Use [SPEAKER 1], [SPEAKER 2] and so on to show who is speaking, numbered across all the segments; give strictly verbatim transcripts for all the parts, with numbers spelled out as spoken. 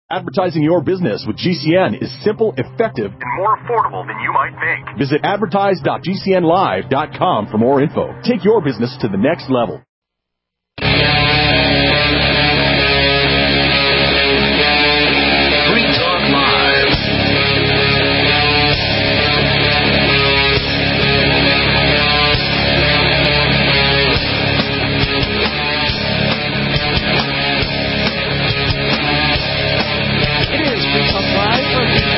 [SPEAKER 1] Advertising your business with G C N is simple, effective, and more affordable than you might think. Visit advertise dot g c n live dot com for more info. Take your business to the next level.
[SPEAKER 2] Free Talk Live.
[SPEAKER 3] It is Free Talk Live from the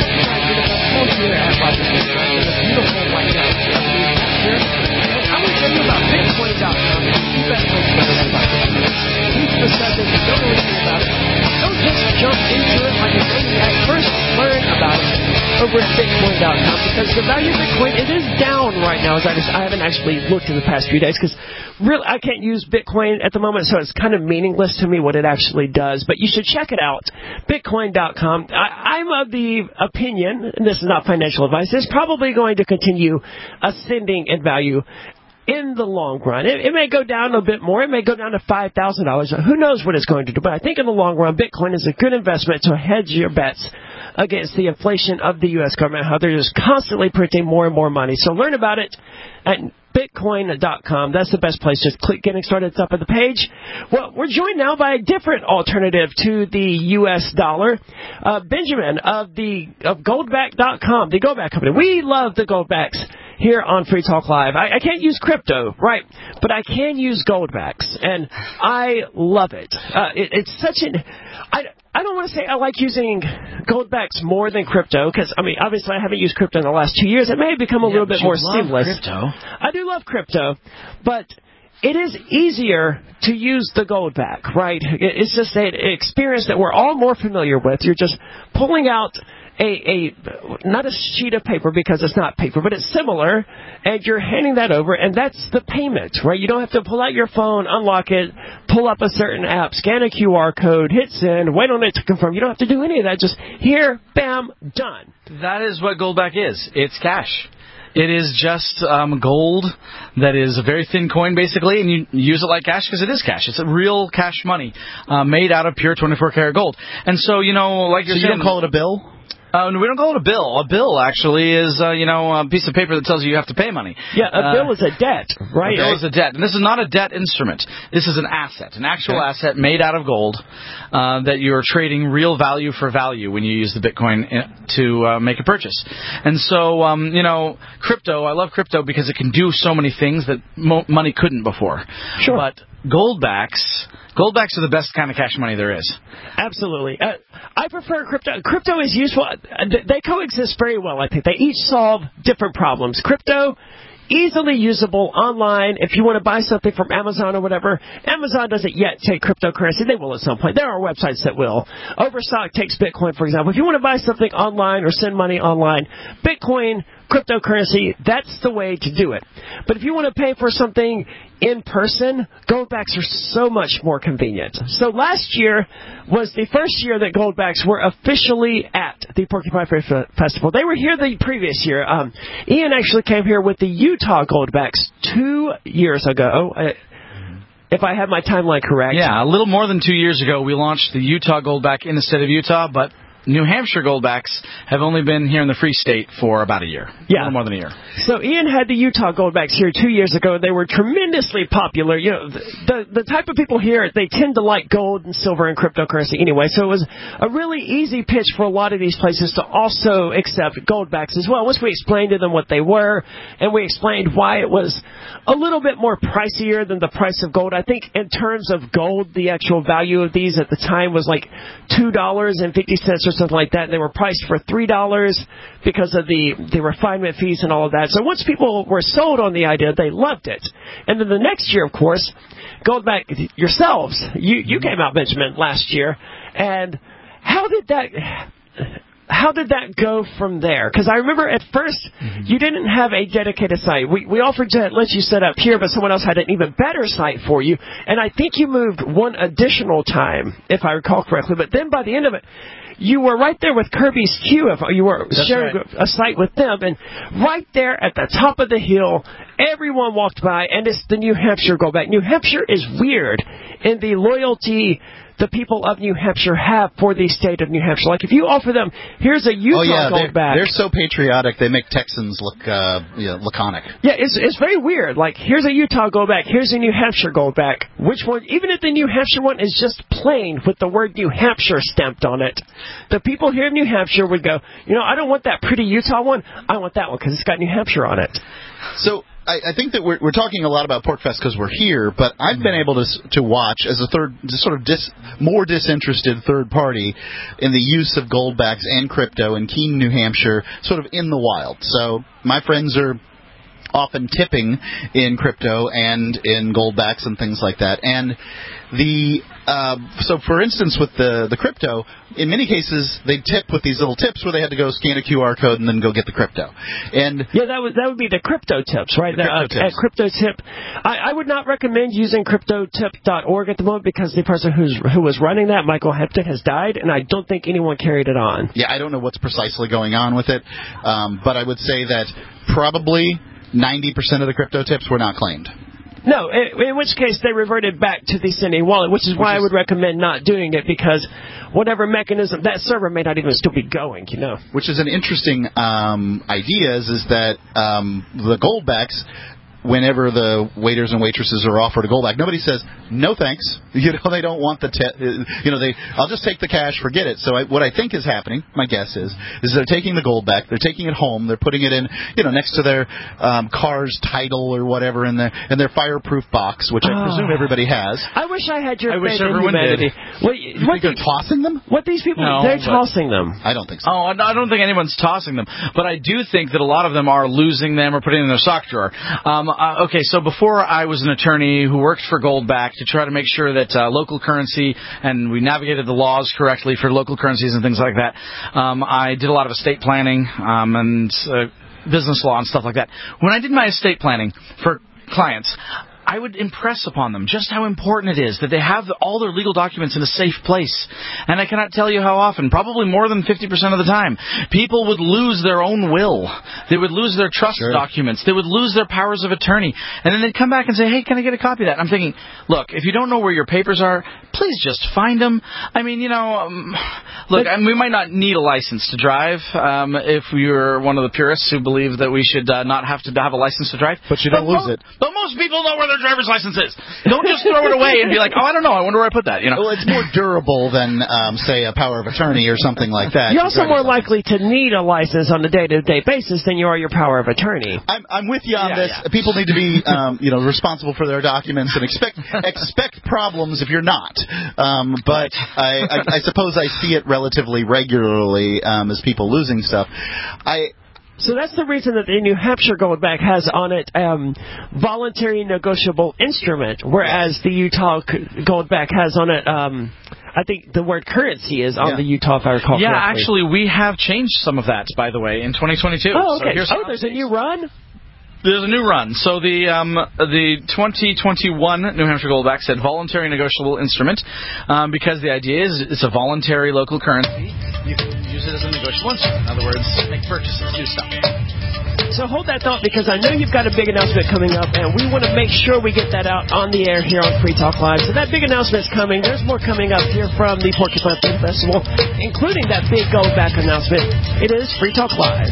[SPEAKER 3] here at Rochester Drive in the beautiful White House of New Hampshire. And I'm going to tell you about Bitcoin dot com. It's the best place to learn about Bitcoin. Keep the subject and don't know anything about it. Don't just jump into it like a maniac. First, learn about it over at Bitcoin dot com because the value of Bitcoin, it is down right now. As I, just, I haven't actually looked in the past few days because really I can't use Bitcoin at the moment, so it's kind of meaningless to me what it actually does. But you should check it out, Bitcoin dot com. I, I'm of the opinion, and this is not financial advice, it's probably going to continue ascending in value in the long run. It, it may go down a bit more. It may go down to five thousand dollars. Who knows what it's going to do? But I think in the long run, Bitcoin is a good investment to hedge your bets against the inflation of the U S government, how they're just constantly printing more and more money. So learn about it at Bitcoin dot com. That's the best place. Just click Getting Started at the top of the page. Well, we're joined now by a different alternative to the U S dollar. Uh, Benjamin of the of Goldback dot com, the Goldback company. We love the Goldbacks here on Free Talk Live. I, I can't use crypto, right, but I can use Goldbacks, and I love it. Uh, it it's such an... I, I don't want to say I like using Goldbacks more than crypto, because, I mean, obviously I haven't used crypto in the last two years. It may have become a
[SPEAKER 4] yeah,
[SPEAKER 3] little bit more
[SPEAKER 4] love
[SPEAKER 3] seamless.
[SPEAKER 4] Crypto.
[SPEAKER 3] I do love crypto, but it is easier to use the Goldback, right? It's just an experience that we're all more familiar with. You're just pulling out a, a not a sheet of paper because it's not paper, but it's similar, and you're handing that over, and that's the payment, right? You don't have to pull out your phone, unlock it, pull up a certain app, scan a Q R code, hit send, wait on it to confirm. You don't have to do any of that. Just here, bam, done.
[SPEAKER 4] That is what Goldback is. It's cash. It is just um, gold that is a very thin coin, basically, and you use it like cash because it is cash. It's a real cash money uh, made out of pure twenty-four karat gold. And so, you know, like you're
[SPEAKER 5] so
[SPEAKER 4] saying...
[SPEAKER 5] you don't call it a bill?
[SPEAKER 4] Uh, no, we don't call it a bill. A bill, actually, is, uh, you know, a piece of paper that tells you you have to pay money.
[SPEAKER 3] Yeah, a
[SPEAKER 4] uh,
[SPEAKER 3] bill is a debt, right?
[SPEAKER 4] A bill is a debt. And this is not a debt instrument. This is an asset, an actual okay. asset made out of gold uh, that you are trading real value for value when you use the Bitcoin to uh, make a purchase. And so, um, you know, crypto, I love crypto because it can do so many things that mo- money couldn't before.
[SPEAKER 3] Sure.
[SPEAKER 4] But Goldbacks... Goldbacks are the best kind of cash money there is.
[SPEAKER 3] Absolutely. Uh, I prefer crypto. Crypto is useful. They coexist very well, I think. They each solve different problems. Crypto, easily usable online. If you want to buy something from Amazon or whatever, Amazon doesn't yet take cryptocurrency. They will at some point. There are websites that will. Overstock takes Bitcoin, for example. If you want to buy something online or send money online, Bitcoin, cryptocurrency, that's the way to do it. But if you want to pay for something in person, Goldbacks are so much more convenient. So last year was the first year that Goldbacks were officially at the Porcupine Festival. They were here the previous year. Um, Ian actually came here with the Utah Goldbacks two years ago. Uh, if I have my timeline correct.
[SPEAKER 4] Yeah, a little more than two years ago, we launched the Utah Goldback in the state of Utah, but New Hampshire Goldbacks have only been here in the Free State for about a year.
[SPEAKER 3] Yeah.
[SPEAKER 4] A little more than a year.
[SPEAKER 3] So Ian had the Utah Goldbacks here two years ago. They were tremendously popular. You know, the, the the type of people here, they tend to like gold and silver and cryptocurrency anyway. So it was a really easy pitch for a lot of these places to also accept Goldbacks as well. Once we explained to them what they were, and we explained why it was a little bit more pricier than the price of gold. I think in terms of gold, the actual value of these at the time was like two dollars and fifty cents or something like that. And they were priced for three dollars because of the, the refinement fees and all of that. So once people were sold on the idea, they loved it. And then the next year, of course, Goldback yourselves, you, you came out, Benjamin, last year. And how did that... How did that go from there? Because I remember at first mm-hmm. you didn't have a dedicated site. We we offered to let you set up here, but someone else had an even better site for you. And I think you moved one additional time, if I recall correctly. But then by the end of it, you were right there with Kirby's Q. If you were
[SPEAKER 4] That's
[SPEAKER 3] sharing
[SPEAKER 4] right.
[SPEAKER 3] a site with them, and right there at the top of the hill, everyone walked by, and it's the New Hampshire Goldback. New Hampshire is weird in the loyalty the people of New Hampshire have for the state of New Hampshire. Like, if you offer them, here's a Utah
[SPEAKER 2] oh, yeah,
[SPEAKER 3] Goldback.
[SPEAKER 2] They're, they're so patriotic, they make Texans look uh, you know, laconic.
[SPEAKER 3] Yeah, it's it's very weird. Like, here's a Utah Goldback, here's a New Hampshire Goldback. Which one, even if the New Hampshire one is just plain with the word New Hampshire stamped on it, the people here in New Hampshire would go, you know, I don't want that pretty Utah one, I want that one because it's got New Hampshire on it.
[SPEAKER 2] So I, I think that we're, we're talking a lot about PorcFest because we're here, but I've been able to to watch as a third, just sort of dis, more disinterested third party in the use of Goldbacks and crypto in Keene, New Hampshire, sort of in the wild. So my friends are often tipping in crypto and in Goldbacks and things like that. And the uh, so, for instance, with the the crypto, in many cases they tip with these little tips where they had to go scan a Q R code and then go get the crypto. And
[SPEAKER 3] yeah, that would that would be the crypto tips, right?
[SPEAKER 2] The crypto
[SPEAKER 3] uh,
[SPEAKER 2] tips.
[SPEAKER 3] At Crypto Tip, I, I would not recommend using crypto tip dot org at the moment because the person who's who was running that, Michael Hampton, has died, and I don't think anyone carried it on.
[SPEAKER 2] Yeah, I don't know what's precisely going on with it, um, but I would say that probably ninety percent of the crypto tips were not claimed.
[SPEAKER 3] No, in, in which case they reverted back to the sending wallet, which is why which is, I would recommend not doing it because whatever mechanism, that server may not even still be going, you know.
[SPEAKER 2] Which is an interesting um, idea is, is that um, the Goldbacks, whenever the waiters and waitresses are offered a Goldback, nobody says, no thanks. You know, they don't want the, te- you know, they, I'll just take the cash, forget it. So I, what I think is happening, my guess is, is they're taking the Goldback, they're taking it home, they're putting it in, you know, next to their um, car's title or whatever in their, in their fireproof box, which I
[SPEAKER 3] oh.
[SPEAKER 2] presume everybody has.
[SPEAKER 3] I wish I had your
[SPEAKER 4] I
[SPEAKER 3] faith
[SPEAKER 4] wish
[SPEAKER 3] in
[SPEAKER 4] everyone
[SPEAKER 3] humanity.
[SPEAKER 4] did.
[SPEAKER 3] What,
[SPEAKER 2] you
[SPEAKER 3] what
[SPEAKER 2] think they're tossing them?
[SPEAKER 3] What these people,
[SPEAKER 4] no,
[SPEAKER 3] they're
[SPEAKER 4] but,
[SPEAKER 3] tossing them.
[SPEAKER 2] I don't think so.
[SPEAKER 4] Oh, I don't think anyone's tossing them. But I do think that a lot of them are losing them or putting them in their sock drawer. Um, uh, okay, so before I was an attorney who worked for Goldback to try to make sure that uh, local currency, and we navigated the laws correctly for local currencies and things like that, um, I did a lot of estate planning um, and uh, business law and stuff like that. When I did my estate planning for clients, I would impress upon them just how important it is that they have all their legal documents in a safe place. And I cannot tell you how often, probably more than fifty percent of the time, people would lose their own will. They would lose their trust
[SPEAKER 2] sure.
[SPEAKER 4] documents. They would lose their powers of attorney. And then they'd come back and say, hey, can I get a copy of that? And I'm thinking, look, if you don't know where your papers are, please just find them. I mean, you know, um, look, I mean, we might not need a license to drive um, if you're one of the purists who believe that we should uh, not have to have a license to drive.
[SPEAKER 2] But you don't
[SPEAKER 4] but
[SPEAKER 2] lose
[SPEAKER 4] mo-
[SPEAKER 2] it.
[SPEAKER 4] But most people know where their driver's license is. Don't just throw it away and be like, oh, I don't know. I wonder where I put that. You know.
[SPEAKER 2] Well, it's more durable than, um, say, a power of attorney or something like that.
[SPEAKER 3] You're also more likely to need a license on a day-to-day basis than you are your power of attorney.
[SPEAKER 2] I'm, I'm with you on
[SPEAKER 4] Yeah,
[SPEAKER 2] this.
[SPEAKER 4] yeah.
[SPEAKER 2] People need to be, um, you know, responsible for their documents and expect expect problems if you're not. Um, but I, I, I suppose I see it relatively regularly um, as people losing stuff. I.
[SPEAKER 3] So that's the reason that the New Hampshire Goldback has on it um, voluntary negotiable instrument, whereas the Utah Goldback has on it, um, I think the word currency is on
[SPEAKER 2] yeah.
[SPEAKER 3] the Utah, if I recall
[SPEAKER 4] Yeah,
[SPEAKER 3] correctly.
[SPEAKER 4] actually, we have changed some of that, by the way, in twenty twenty-two.
[SPEAKER 3] Oh, okay.
[SPEAKER 4] So here's
[SPEAKER 3] oh, there's a new run?
[SPEAKER 4] There's a new run. So the um, the twenty twenty-one New Hampshire Goldback said voluntary negotiable instrument um, because the idea is it's a voluntary local currency. You can use it as a negotiable instrument. In other words, make purchases, do stuff.
[SPEAKER 3] So hold that thought because I know you've got a big announcement coming up, and we want to make sure we get that out on the air here on Free Talk Live. So that big announcement's coming. There's more coming up here from the Porcupine Film Festival, including that big Goldback announcement. It is Free Talk Live.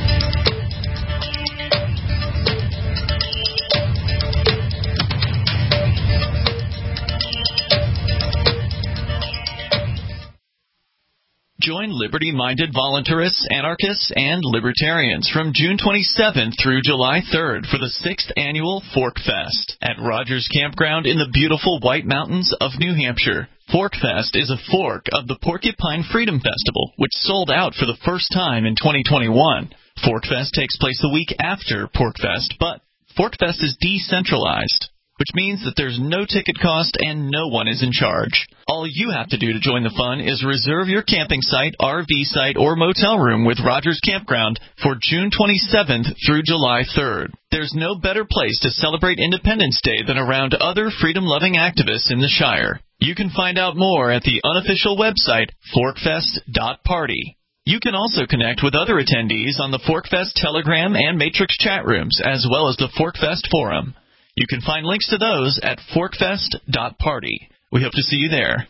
[SPEAKER 5] Join liberty-minded voluntarists, anarchists, and libertarians from June twenty-seventh through July third for the sixth Annual ForkFest at Rogers Campground in the beautiful White Mountains of New Hampshire. ForkFest is a fork of the Porcupine Freedom Festival, which sold out for the first time in twenty twenty-one. ForkFest takes place the week after PorcFest, but ForkFest is decentralized, which means that there's no ticket cost and no one is in charge. All you have to do to join the fun is reserve your camping site, R V site, or motel room with Rogers Campground for June twenty-seventh through July third. There's no better place to celebrate Independence Day than around other freedom-loving activists in the Shire. You can find out more at the unofficial website, forkfest dot party. You can also connect with other attendees on the ForkFest Telegram and Matrix chat rooms, as well as the ForkFest Forum. You can find links to those at forkfest dot party. We hope to see you there.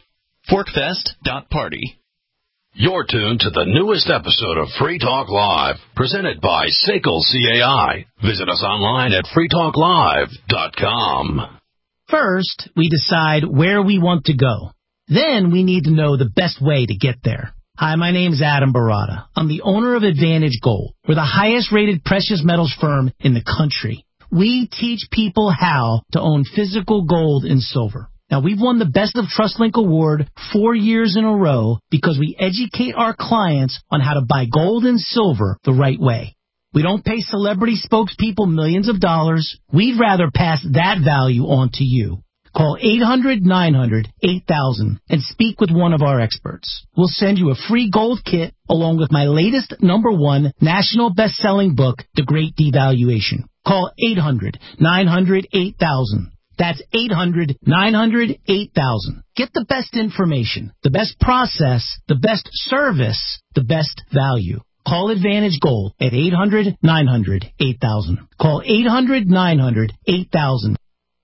[SPEAKER 5] forkfest dot party.
[SPEAKER 6] You're tuned to the newest episode of Free Talk Live, presented by Sekel C A I. Visit us online at free talk live dot com.
[SPEAKER 7] First, we decide where we want to go. Then we need to know the best way to get there. Hi, my name is Adam Barada. I'm the owner of Advantage Gold. We're the highest-rated precious metals firm in the country. We teach people how to own physical gold and silver. Now, we've won the Best of TrustLink Award four years in a row because we educate our clients on how to buy gold and silver the right way. We don't pay celebrity spokespeople millions of dollars. We'd rather pass that value on to you. Call eight hundred nine hundred eight thousand and speak with one of our experts. We'll send you a free gold kit along with my latest number one national best-selling book, The Great Devaluation. Call eight hundred nine hundred eight thousand. That's eight hundred nine hundred eight thousand. Get the best information, the best process, the best service, the best value. Call Advantage Gold at eight hundred nine hundred eight thousand. Call eight hundred nine hundred eight thousand.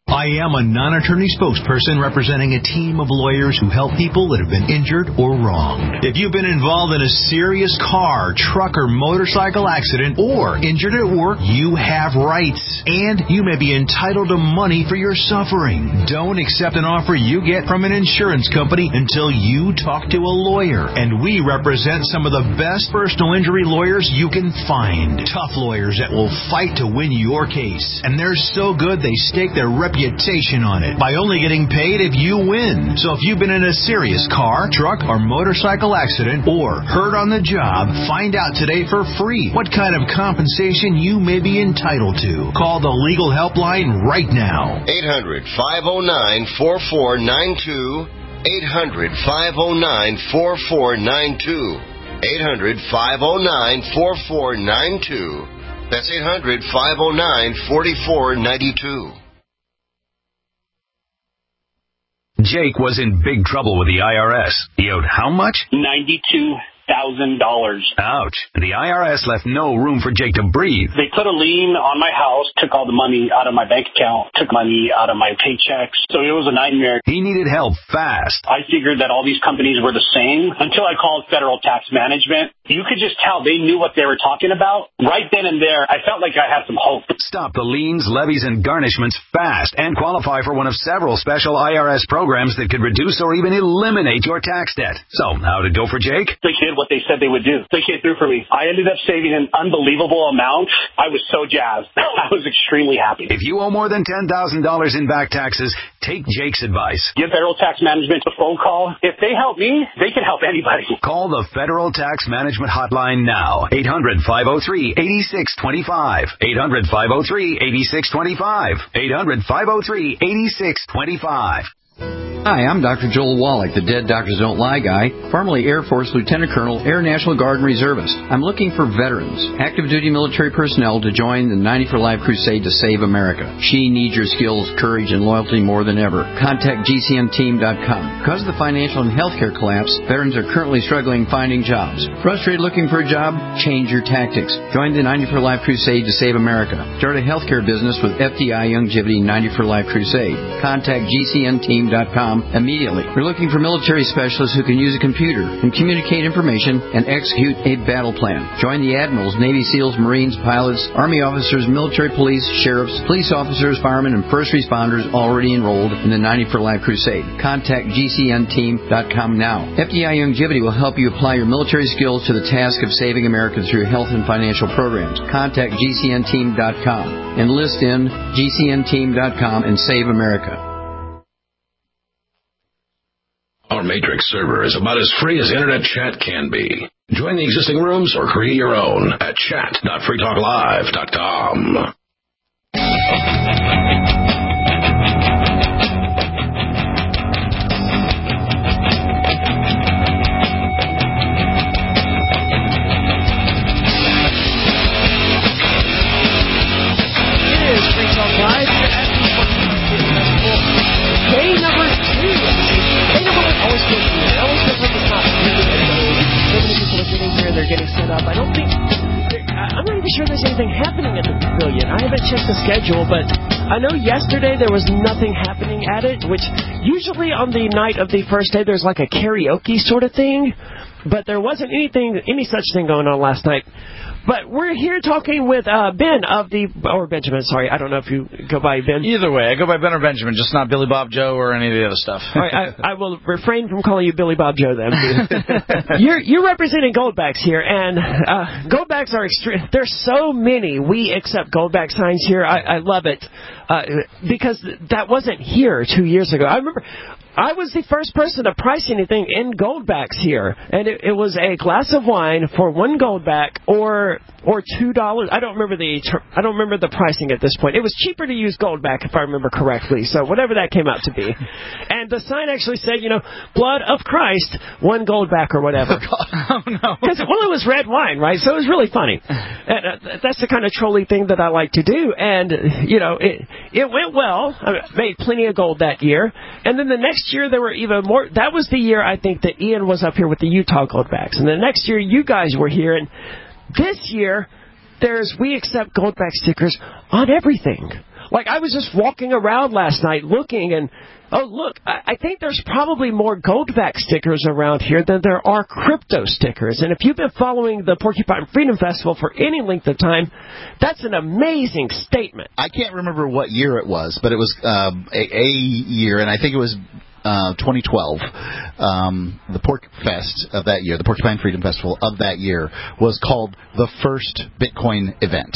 [SPEAKER 8] I am a non-attorney spokesperson representing a team of lawyers who help people that have been injured or wronged. If you've been involved in a serious car, truck, or motorcycle accident or injured at work, you have rights, and you may be entitled to money for your suffering. Don't accept an offer you get from an insurance company until you talk to a lawyer, and we represent some of the best personal injury lawyers you can find. Tough lawyers that will fight to win your case, and they're so good they stake their reputation on it by only getting paid if you win. So if you've been in a serious car, truck, or motorcycle accident or hurt on the job, find out today for free what kind of compensation you may be entitled to. Call the legal helpline right now.
[SPEAKER 9] eight hundred five oh nine four four nine two. eight hundred five oh nine four four nine two. eight hundred five oh nine four four nine two. That's eight hundred five oh nine four four nine two.
[SPEAKER 10] Jake was in big trouble with the I R S. He owed how much?
[SPEAKER 11] ninety-two thousand dollars.
[SPEAKER 10] Ouch. The I R S left no room for Jake to breathe.
[SPEAKER 11] They put a lien on my house, took all the money out of my bank account, took money out of my paychecks. So it was a nightmare.
[SPEAKER 10] He needed help fast.
[SPEAKER 11] I figured that all these companies were the same until I called Federal Tax Management. You could just tell they knew what they were talking about. Right then and there, I felt like I had some hope.
[SPEAKER 10] Stop the liens, levies, and garnishments fast and qualify for one of several special I R S programs that could reduce or even eliminate your tax debt. So, how'd it go for Jake?
[SPEAKER 11] They did what they said they would do. They came through for me. I ended up saving an unbelievable amount. I was so jazzed. I was extremely happy.
[SPEAKER 10] If you owe more than ten thousand dollars in back taxes, take Jake's advice.
[SPEAKER 11] Give Federal Tax Management a phone call. If they help me, they can help anybody.
[SPEAKER 10] Call the Federal Tax Management Hotline now. eight hundred five oh three eight six two five. eight hundred five oh three eight six two five. eight hundred five oh three eight six two five.
[SPEAKER 12] Hi, I'm Doctor Joel Wallach, the Dead Doctors Don't Lie guy, formerly Air Force Lieutenant Colonel, Air National Guard and Reservist. I'm looking for veterans, active duty military personnel to join the ninety for Life crusade to save America. She needs your skills, courage, and loyalty more than ever. Contact G C N team dot com. Because of the financial and healthcare collapse, veterans are currently struggling finding jobs. Frustrated looking for a job? Change your tactics. Join the ninety for Life crusade to save America. Start a healthcare business with F D I Youngevity ninety for Life crusade. Contact G C N team dot com immediately. We're looking for military specialists who can use a computer and communicate information and execute a battle plan. Join the admirals, Navy SEALs, Marines, pilots, Army officers, military police, sheriffs, police officers, firemen, and first responders already enrolled in the ninety for Life crusade. Contact G C N team dot com now. F D I Youngevity will help you apply your military skills to the task of saving America through health and financial programs. Contact G C N team dot com. Enlist in G C N team dot com and save America.
[SPEAKER 6] Our Matrix server is about as free as internet chat can be. Join the existing rooms or create your own at chat dot free talk live dot com.
[SPEAKER 3] It is Free Talk Live. You're at the Festival. Day number two. Day number one always feels weird. It always feels like it's not really everybody. Nobody gets to look getting here. They're getting set up. I don't think... I'm not even sure there's anything happening at the pavilion. I haven't checked the schedule, but I know yesterday there was nothing happening at it, which usually on the night of the first day there's like a karaoke sort of thing, but there wasn't anything, any such thing going on last night. But we're here talking with uh, Ben of the, or Benjamin, sorry, I don't know if you go by Ben.
[SPEAKER 4] Either way, I go by Ben or Benjamin, just not Billy Bob Joe or any of the other stuff.
[SPEAKER 3] All right, I, I will refrain from calling you Billy Bob Joe then. you're, you're representing Goldbacks here, and uh, Goldbacks are extreme. There's so many we accept Goldback signs here. I, I love it uh, because that wasn't here two years ago. I remember... I was the first person to price anything in Goldbacks here, and it, it was a glass of wine for one Goldback or or two dollars. I don't remember the I don't remember the pricing at this point. It was cheaper to use Goldback if I remember correctly. So whatever that came out to be, and the sign actually said, you know, blood of Christ, one Goldback or whatever.
[SPEAKER 4] Oh no!
[SPEAKER 3] Because well, it was red wine, right? So it was really funny. And, uh, that's the kind of trolling thing that I like to do, and you know, it it went well. I made plenty of gold that year, and then the next year there were even more. That was the year I think that Ian was up here with the Utah Goldbacks, and the next year you guys were here, and this year there's we accept Goldback stickers on everything. Like I was just walking around last night looking, and oh look, I, I think there's probably more Goldback stickers around here than there are crypto stickers. And if you've been following the Porcupine Freedom Festival for any length of time, that's an amazing statement.
[SPEAKER 2] I can't remember what year it was, but it was uh, a, a year, and I think it was Uh, twenty twelve, um, the Pork Fest of that year, the Porcupine Freedom Festival of that year, was called the first Bitcoin event.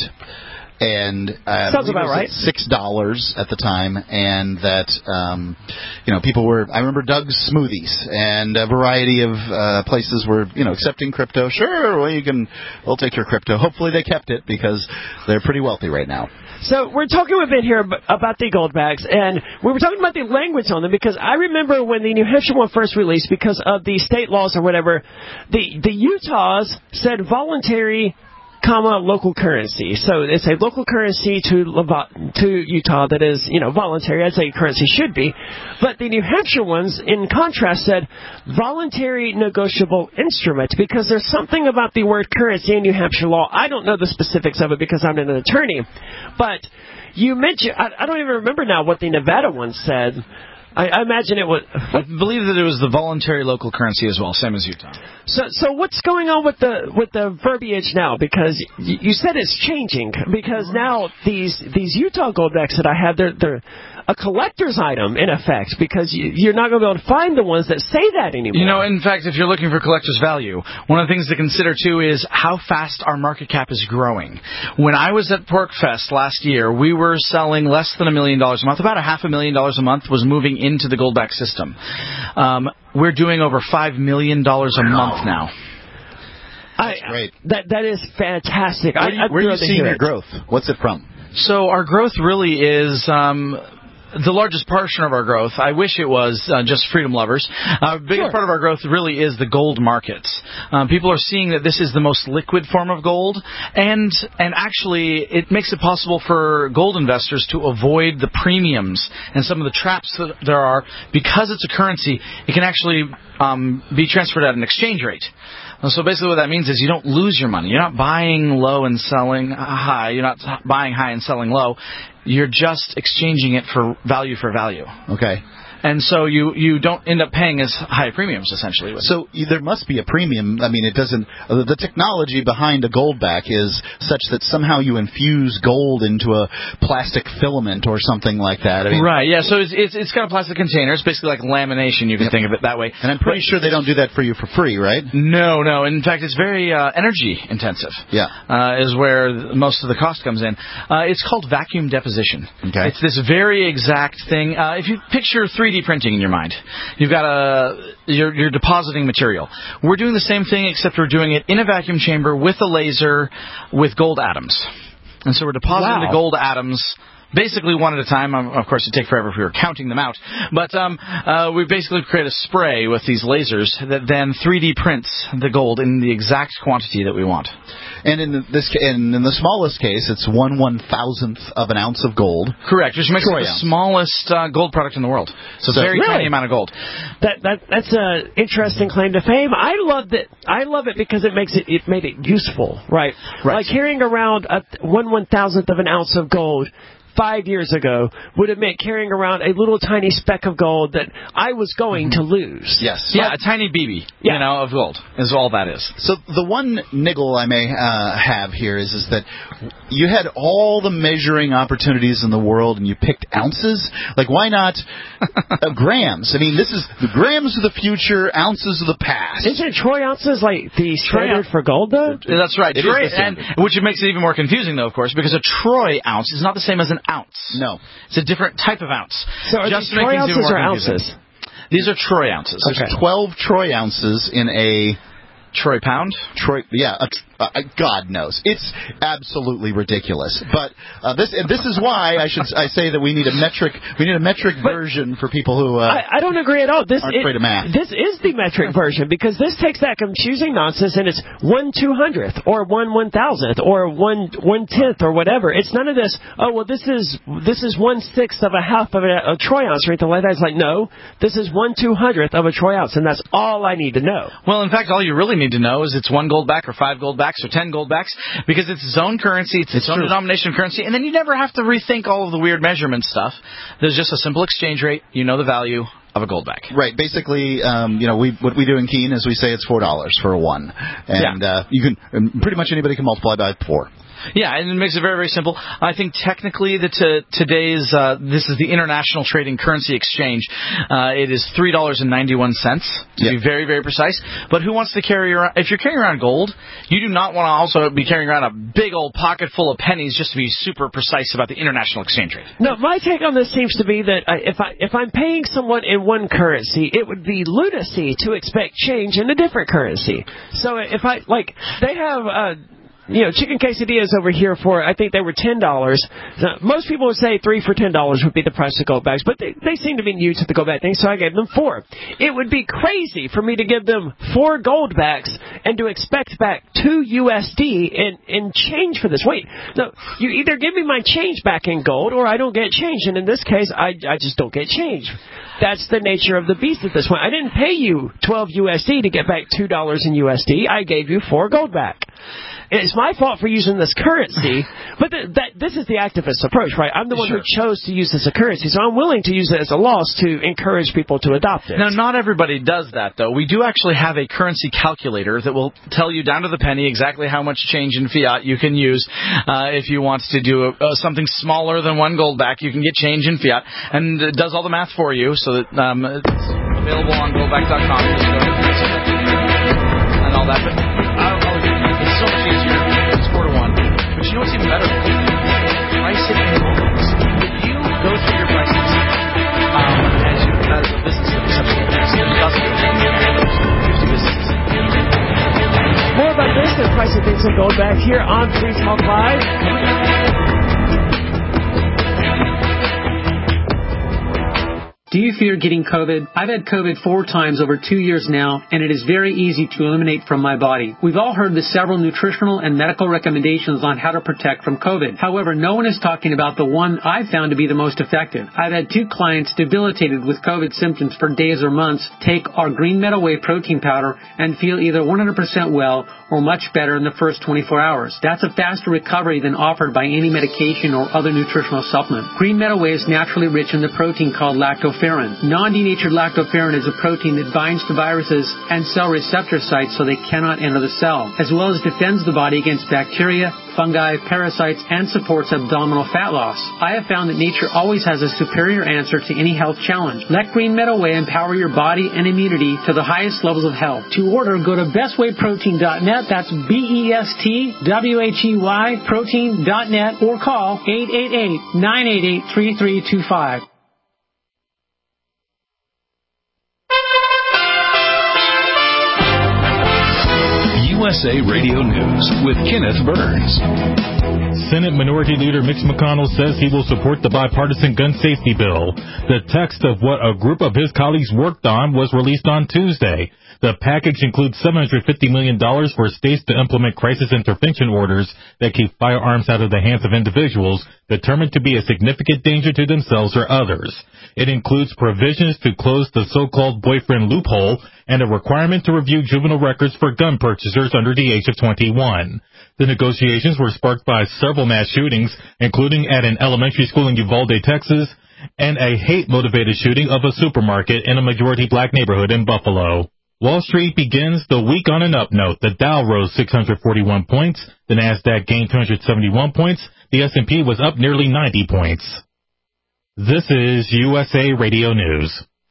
[SPEAKER 2] And uh,
[SPEAKER 3] sounds about right.
[SPEAKER 2] Six dollars at the time, and that um, you know people were. I remember Doug's Smoothies and a variety of uh, places were you know accepting crypto. Sure, well you can, we'll take your crypto. Hopefully they kept it because they're pretty wealthy right now.
[SPEAKER 3] So we're talking with Ben here about the Goldbacks, and we were talking about the language on them because I remember when the New Hampshire one first released, because of the state laws or whatever, the the Utahs said voluntary, comma, local currency. So it's a local currency to to Utah that is, you know, voluntary, as a currency should be. But the New Hampshire ones, in contrast, said voluntary negotiable instrument, because there's something about the word currency in New Hampshire law. I don't know the specifics of it because I'm not an attorney. But you mentioned, I, I don't even remember now what the Nevada one said. I, I imagine it was...
[SPEAKER 4] I believe that it was the voluntary local currency as well, same as Utah.
[SPEAKER 3] So so what's going on with the with the verbiage now? Because y- you said it's changing. Because now these these Utah Goldbacks that I have, they're, they're a collector's item, in effect, because you, you're not going to be able to find the ones that say that anymore.
[SPEAKER 4] You know, in fact, if you're looking for collector's value, one of the things to consider, too, is how fast our market cap is growing. When I was at PorcFest last year, we were selling less than a million dollars a month. About a half a million dollars a month was moving into the Goldback system. Um, we're doing over five million dollars a month now.
[SPEAKER 2] That's
[SPEAKER 3] I,
[SPEAKER 2] great.
[SPEAKER 3] That that is fantastic.
[SPEAKER 2] Where, you,
[SPEAKER 3] I,
[SPEAKER 2] where are you seeing your growth? What's it from?
[SPEAKER 4] So our growth really is... Um, the largest portion of our growth, I wish it was uh, just freedom lovers. A uh, bigger sure. part of our growth really is the gold markets. Um, people are seeing that this is the most liquid form of gold, and and actually it makes it possible for gold investors to avoid the premiums and some of the traps that there are. Because it's a currency, it can actually um, be transferred at an exchange rate. So basically what that means is you don't lose your money. You're not buying low and selling high. You're not buying high and selling low. You're just exchanging it for value for value.
[SPEAKER 2] Okay.
[SPEAKER 4] And so you, you don't end up paying as high premiums, essentially. With
[SPEAKER 2] so it. There must be a premium. I mean, it doesn't... Uh, the technology behind a Goldback is such that somehow you infuse gold into a plastic filament or something like that. I mean,
[SPEAKER 4] right, yeah. So it's, it's it's got a plastic container. It's basically like lamination. You can yep. think of it that way.
[SPEAKER 2] And I'm pretty but, sure they don't do that for you for free, right?
[SPEAKER 4] No, no. In fact, it's very uh, energy intensive.
[SPEAKER 2] Yeah.
[SPEAKER 4] Uh, is where most of the cost comes in. Uh, it's called vacuum deposition.
[SPEAKER 2] Okay.
[SPEAKER 4] It's this very exact thing. Uh, if you picture three D printing in your mind, you've got a you're, you're depositing material. We're doing the same thing, except we're doing it in a vacuum chamber with a laser with gold atoms. And so we're depositing
[SPEAKER 3] wow.
[SPEAKER 4] the gold atoms basically one at a time. Um, of course, it'd take forever if we were counting them out. But um, uh, we basically create a spray with these lasers that then three D prints the gold in the exact quantity that we want.
[SPEAKER 2] And in this, in, in the smallest case, it's one one thousandth of an ounce of gold.
[SPEAKER 4] Correct, which makes
[SPEAKER 2] Troy
[SPEAKER 4] it the
[SPEAKER 2] ounce.
[SPEAKER 4] smallest uh, gold product in the world. So,
[SPEAKER 2] So-
[SPEAKER 4] very
[SPEAKER 3] Really?
[SPEAKER 4] tiny amount of gold.
[SPEAKER 3] That that that's an interesting claim to fame. I love that. I love it because it makes it it made it useful, right?
[SPEAKER 4] Right.
[SPEAKER 3] Like carrying around a one one thousandth of an ounce of gold five years ago would have meant carrying around a little tiny speck of gold that I was going to lose.
[SPEAKER 2] Yes.
[SPEAKER 4] Yeah, a tiny B B,
[SPEAKER 3] Yeah.
[SPEAKER 4] you know, of gold is all that is.
[SPEAKER 2] So the one niggle I may uh, have here is is that you had all the measuring opportunities in the world and you picked ounces. Like, why not uh, grams? I mean, this is the grams of the future, ounces of the past.
[SPEAKER 3] Isn't Troy ounces like the standard
[SPEAKER 4] ounce.
[SPEAKER 3] for gold, though?
[SPEAKER 4] That's right.
[SPEAKER 2] It is
[SPEAKER 4] Troy,
[SPEAKER 2] the
[SPEAKER 4] and
[SPEAKER 2] standard.
[SPEAKER 4] which makes it even more confusing, though, of course, because a troy ounce is not the same as an ounce.
[SPEAKER 2] No.
[SPEAKER 4] It's a different type of ounce.
[SPEAKER 3] So are
[SPEAKER 4] Just
[SPEAKER 3] these
[SPEAKER 4] to make
[SPEAKER 3] Troy
[SPEAKER 4] things even
[SPEAKER 3] ounces
[SPEAKER 4] more
[SPEAKER 3] or
[SPEAKER 4] confusing.
[SPEAKER 3] ounces?
[SPEAKER 4] These are troy ounces.
[SPEAKER 2] There's twelve troy ounces in a
[SPEAKER 4] Troy pound?
[SPEAKER 2] Troy, yeah, a, uh, God knows. It's absolutely ridiculous. But uh, this and this is why I should I say that we need a metric we need a metric
[SPEAKER 3] But
[SPEAKER 2] version for people who uh,
[SPEAKER 3] I, I don't agree at all. This
[SPEAKER 2] aren't
[SPEAKER 3] it-
[SPEAKER 2] afraid of math.
[SPEAKER 3] This is the metric version because this takes that confusing nonsense and it's one two hundredth or one one thousandth or one one tenth or whatever. It's none of this. Oh well, this is this is one sixth of a half of a, a troy ounce or anything like that. It's like no, this is one two hundredth of a troy ounce, and that's all I need to know.
[SPEAKER 4] Well, in fact, all you really need to know is it's one gold back or five gold backs or ten gold backs because it's its own currency, it's its,
[SPEAKER 2] It's
[SPEAKER 4] own
[SPEAKER 2] true.
[SPEAKER 4] denomination of currency, and then you never have to rethink all of the weird measurement stuff. There's just a simple exchange rate. You know the value of a gold back.
[SPEAKER 2] Right. Basically, um, you know, we what we do in Keene is we say it's four dollars for a one, and
[SPEAKER 4] Yeah.
[SPEAKER 2] uh, you can and pretty much anybody can multiply by four.
[SPEAKER 4] Yeah, and it makes it very, very simple. I think technically that to, today's, uh, this is the International Trading Currency Exchange. Uh, it is three dollars and ninety-one cents, to
[SPEAKER 2] Yeah.
[SPEAKER 4] be very, very precise. But who wants to carry around, if you're carrying around gold, you do not want to also be carrying around a big old pocket full of pennies just to be super precise about the international exchange rate.
[SPEAKER 3] No, my take on this seems to be that I, if I if I'm paying someone in one currency, it would be lunacy to expect change in a different currency. So if I like, they have. Uh, You know, chicken quesadillas over here for, I think they were ten dollars. Now, most people would say three for ten dollars would be the price of gold backs, but they, they seem to be new to the gold back thing, so I gave them four. It would be crazy for me to give them four gold backs and to expect back two U S D in, in change for this. Wait, no, you either give me my change back in gold or I don't get change, and in this case, I, I just don't get change. That's the nature of the beast at this point. I didn't pay you twelve U S D to get back two dollars in U S D. I gave you four gold back. It's my fault for using this currency, but th- that this is the activist approach, right? I'm the one
[SPEAKER 4] Sure.
[SPEAKER 3] who chose to use this as a currency, so I'm willing to use it as a loss to encourage people to adopt it.
[SPEAKER 4] Now, not everybody does that, though. We do actually have a currency calculator that will tell you down to the penny exactly how much change in fiat you can use. Uh, if you want to do a, uh, something smaller than one gold back, you can get change in fiat, and it does all the math for you, so that um, it's available on goldback dot com. Just go ahead and set up the and all that. But I'll, I'll give you, it's so much easier. It's four to one. But you know what's even better? Price it in gold backs. If you go through your prices, um, as you as a business that accepts gold backs, there's dozens of them. fifty businesses.
[SPEAKER 3] More about this and pricing things in gold back here on Free Talk Live.
[SPEAKER 13] Do you fear getting COVID? I've had COVID four times over two years now, and it is very easy to eliminate from my body. We've all heard the several nutritional and medical recommendations on how to protect from COVID. However, no one is talking about the one I've found to be the most effective. I've had two clients debilitated with COVID symptoms for days or months take our Green Meadow Whey protein powder and feel either one hundred percent well or much better in the first twenty-four hours. That's a faster recovery than offered by any medication or other nutritional supplement. Green Meadow Whey is naturally rich in the protein called lactoferrin. Non-denatured lactoferrin is a protein that binds to viruses and cell receptor sites so they cannot enter the cell, as well as defends the body against bacteria, fungi, parasites, and supports abdominal fat loss. I have found that nature always has a superior answer to any health challenge. Let Green Meadow Whey empower your body and immunity to the highest levels of health. To order, go to best way protein dot net. That's B E S T W H E Y protein dot net or call eight eight eight, nine eight eight, three three two five.
[SPEAKER 5] You
[SPEAKER 6] U S A Radio News with Kenneth Burns.
[SPEAKER 14] Senate Minority Leader Mitch McConnell says he will support the bipartisan gun safety bill. The text of what a group of his colleagues worked on was released on Tuesday. The package includes seven hundred fifty million dollars for states to implement crisis intervention orders that keep firearms out of the hands of individuals determined to be a significant danger to themselves or others. It includes provisions to close the so-called boyfriend loophole and a requirement to review juvenile records for gun purchasers under the age of twenty-one. The negotiations were sparked by several mass shootings, including at an elementary school in Uvalde, Texas, and a hate-motivated shooting of a supermarket in a majority black neighborhood in Buffalo. Wall Street begins the week on an up note. The Dow rose six hundred forty-one points. The Nasdaq gained two hundred seventy-one points. The S and P was up nearly ninety points. This is U S A Radio News.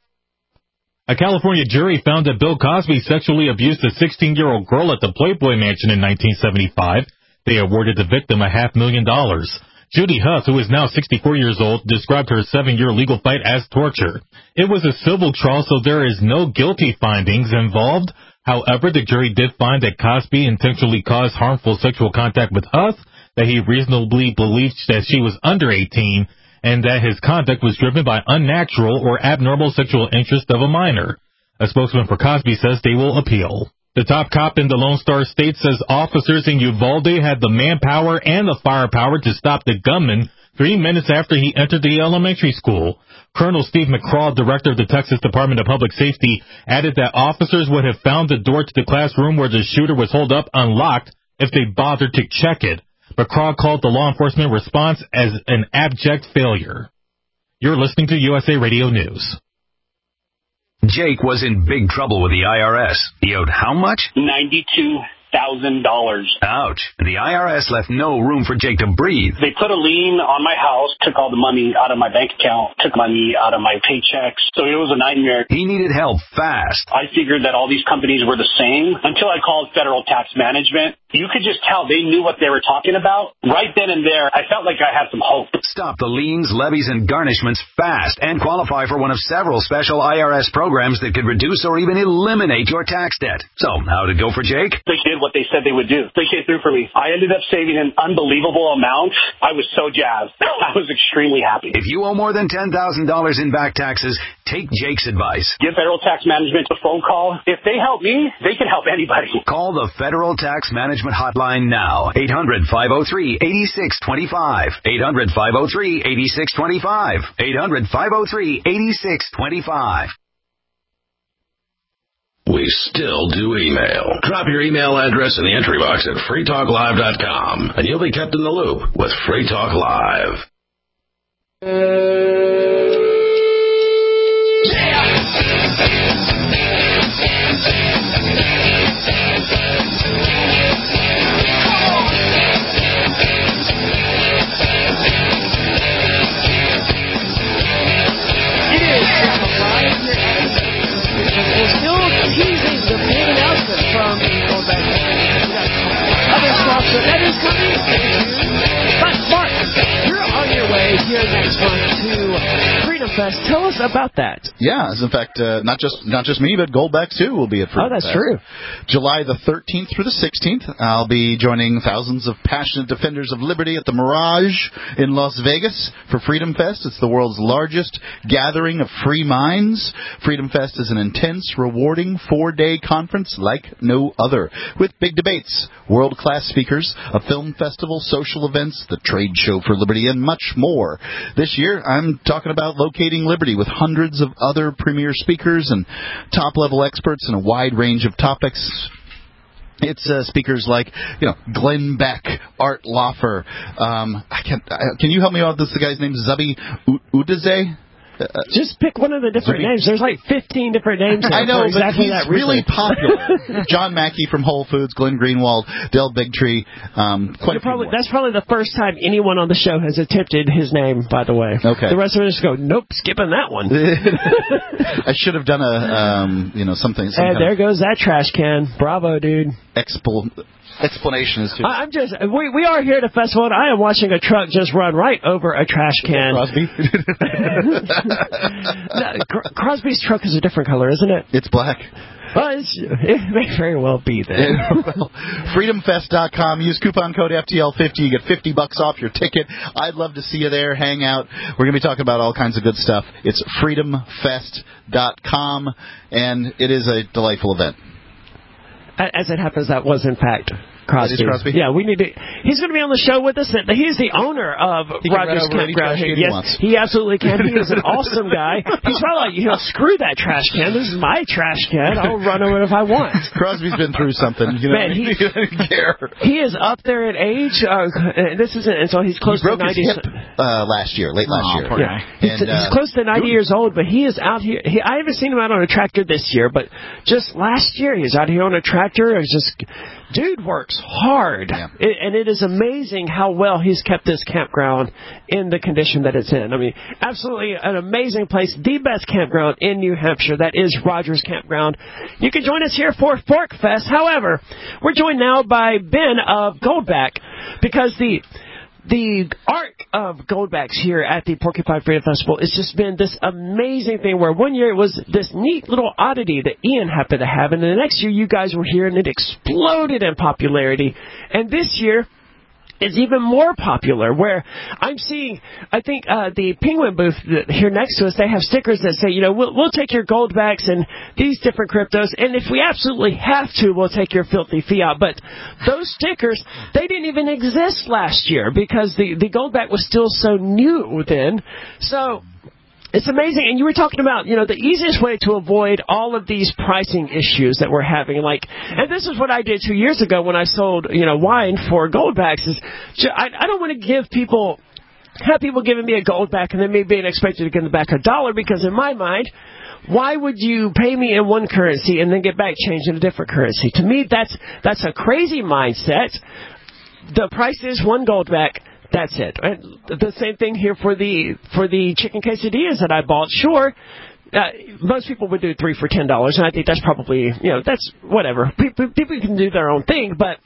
[SPEAKER 14] A California jury found that Bill Cosby sexually abused a sixteen-year-old girl at the Playboy Mansion in nineteen seventy-five. They awarded the victim a half million dollars. Judy Huff, who is now sixty-four years old, described her seven-year legal fight as torture. It was a civil trial, so there is no guilty findings involved. However, the jury did find that Cosby intentionally caused harmful sexual contact with Huff, that he reasonably believed that she was under eighteen, and that his conduct was driven by unnatural or abnormal sexual interest of a minor. A spokesman for Cosby says they will appeal. The top cop in the Lone Star State says officers in Uvalde had the manpower and the firepower to stop the gunman three minutes after he entered the elementary school. Colonel Steve McCraw, director of the Texas Department of Public Safety, added that officers would have found the door to the classroom where the shooter was holed up unlocked if they bothered to check it. McCraw called the law enforcement response as an abject failure. You're listening to U S A Radio News.
[SPEAKER 10] Jake was in big trouble with the I R S. He owed how much?
[SPEAKER 11] ninety-two thousand dollars.
[SPEAKER 10] Ouch. The I R S left no room for Jake to breathe.
[SPEAKER 11] They put a lien on my house, took all the money out of my bank account, took money out of my paychecks. So it was a nightmare.
[SPEAKER 10] He needed help fast.
[SPEAKER 11] I figured that all these companies were the same until I called Federal Tax Management. You could just tell they knew what they were talking about. Right then and there, I felt like I had some hope.
[SPEAKER 10] Stop the liens, levies, and garnishments fast and qualify for one of several special I R S programs that could reduce or even eliminate your tax debt. So, how'd it go for Jake?
[SPEAKER 11] They did what they said they would do. They came through for me. I ended up saving an unbelievable amount. I was so jazzed. I was extremely happy.
[SPEAKER 10] If you owe more than ten thousand dollars in back taxes, take Jake's advice.
[SPEAKER 11] Give Federal Tax Management a phone call. If they help me, they can help anybody.
[SPEAKER 10] Call the Federal Tax Management Hotline now. eight hundred, five oh three, eight six two five. eight hundred, five oh three, eight six two five. eight hundred, five oh three, eight six two five.
[SPEAKER 6] We still do email. Drop your email address in the entry box at free talk live dot com, and you'll be kept in the loop with Free Talk Live.
[SPEAKER 3] We're still teasing the big announcement from going back to other sponsor that is coming. But Mark, you're on your way here next month to Freedom Fest. Tell us about that.
[SPEAKER 2] Yeah, as in fact, uh, not just not just me, but Goldbacks too will be at Freedom
[SPEAKER 3] Oh, that's
[SPEAKER 2] Fest.
[SPEAKER 3] true.
[SPEAKER 2] July the thirteenth through the sixteenth, I'll be joining thousands of passionate defenders of liberty at the Mirage in Las Vegas for Freedom Fest. It's the world's largest gathering of free minds. Freedom Fest is an intense, rewarding four-day conference like no other, with big debates, world-class speakers, a film festival, social events, the trade show for liberty, and much more. This year, I'm talking about locating liberty with hundreds of other premier speakers and top-level experts in a wide range of topics. It's uh, speakers like, you know, Glenn Beck, Art Loffer. Um, I can't. I, can you help me out? This the guy's name, Zabi Udaze. Uh,
[SPEAKER 3] Just pick one of the different Zabi. names. There's like fifteen different names.
[SPEAKER 2] I know,
[SPEAKER 3] for exactly
[SPEAKER 2] but he's
[SPEAKER 3] that
[SPEAKER 2] really
[SPEAKER 3] reason.
[SPEAKER 2] popular. John Mackey from Whole Foods, Glenn Greenwald, Del Bigtree. Um, quite a few
[SPEAKER 3] probably,
[SPEAKER 2] more.
[SPEAKER 3] that's probably the first time anyone on the show has attempted his name. By the way,
[SPEAKER 2] okay.
[SPEAKER 3] The rest of us go, nope, skipping that one.
[SPEAKER 2] I should have done a, um, you know, something. Some
[SPEAKER 3] and there of... goes that trash can. Bravo, dude.
[SPEAKER 2] expl- explanation as to.
[SPEAKER 3] I'm just. We we are here at a festival, and I am watching a truck just run right over a trash can.
[SPEAKER 2] Crosby.
[SPEAKER 3] no, Cr- Crosby's truck is a different color, isn't it?
[SPEAKER 2] It's black.
[SPEAKER 3] Well, it's, it may very well be then.
[SPEAKER 2] well, freedom fest dot com. Use coupon code F T L fifty. You get fifty bucks off your ticket. I'd love to see you there. Hang out. We're going to be talking about all kinds of good stuff. It's freedom fest dot com, and it is a delightful event.
[SPEAKER 3] As it happens, that was, in fact, Crosby.
[SPEAKER 2] That is Crosby?
[SPEAKER 3] Yeah, we need to. He's going to be on the show with us. He's the owner of
[SPEAKER 2] he can
[SPEAKER 3] Rogers
[SPEAKER 2] run over
[SPEAKER 3] Campground.
[SPEAKER 2] any trash can
[SPEAKER 3] Yes,
[SPEAKER 2] he wants.
[SPEAKER 3] he absolutely can. He is an awesome guy. He's probably like, you know, screw that trash can. This is my trash can. I'll run over it if I want.
[SPEAKER 2] Crosby's been through something. You know,
[SPEAKER 3] Man, he,
[SPEAKER 2] he doesn't care.
[SPEAKER 3] He is up there in age. Uh, and this isn't, and so he's close
[SPEAKER 2] he broke
[SPEAKER 3] to ninety.
[SPEAKER 2] His hip uh, last year, late last
[SPEAKER 3] oh,
[SPEAKER 2] year.
[SPEAKER 3] Poor yeah. guy. He's,
[SPEAKER 2] and, uh,
[SPEAKER 3] he's close to ninety years old, but he is out here. He, I haven't seen him out on a tractor this year, but just last year he was out here on a tractor. It's just, dude works hard,
[SPEAKER 2] yeah.
[SPEAKER 3] it, and it is amazing how well he's kept this campground in the condition that it's in. I mean, absolutely an amazing place, the best campground in New Hampshire. That is Rogers Campground. You can join us here for Fork Fest. However, we're joined now by Ben of Goldback, because the The arc of Goldbacks here at the Porcupine Freedom Festival has just been this amazing thing where one year it was this neat little oddity that Ian happened to have, and the next year you guys were here and it exploded in popularity. And this year is even more popular, where I'm seeing, I think, uh, the Penguin booth here next to us, they have stickers that say, you know, we'll, we'll take your Goldbacks and these different cryptos, and if we absolutely have to, we'll take your filthy fiat. But those stickers, they didn't even exist last year because the, the Goldback was still so new then. So it's amazing. And you were talking about, you know, the easiest way to avoid all of these pricing issues that we're having. Like, and this is what I did two years ago when I sold, you know, wine for Goldbacks. Is I, I don't want to give people, have people giving me a Goldback and then me being expected to give them back a dollar, because in my mind, why would you pay me in one currency and then get back change in a different currency? To me, that's that's a crazy mindset. The price is one Goldback. That's it. And the same thing here for the for the chicken quesadillas that I bought. Sure, uh, most people would do three for ten dollars, and I think that's probably, you know, that's whatever. People, people can do their own thing, but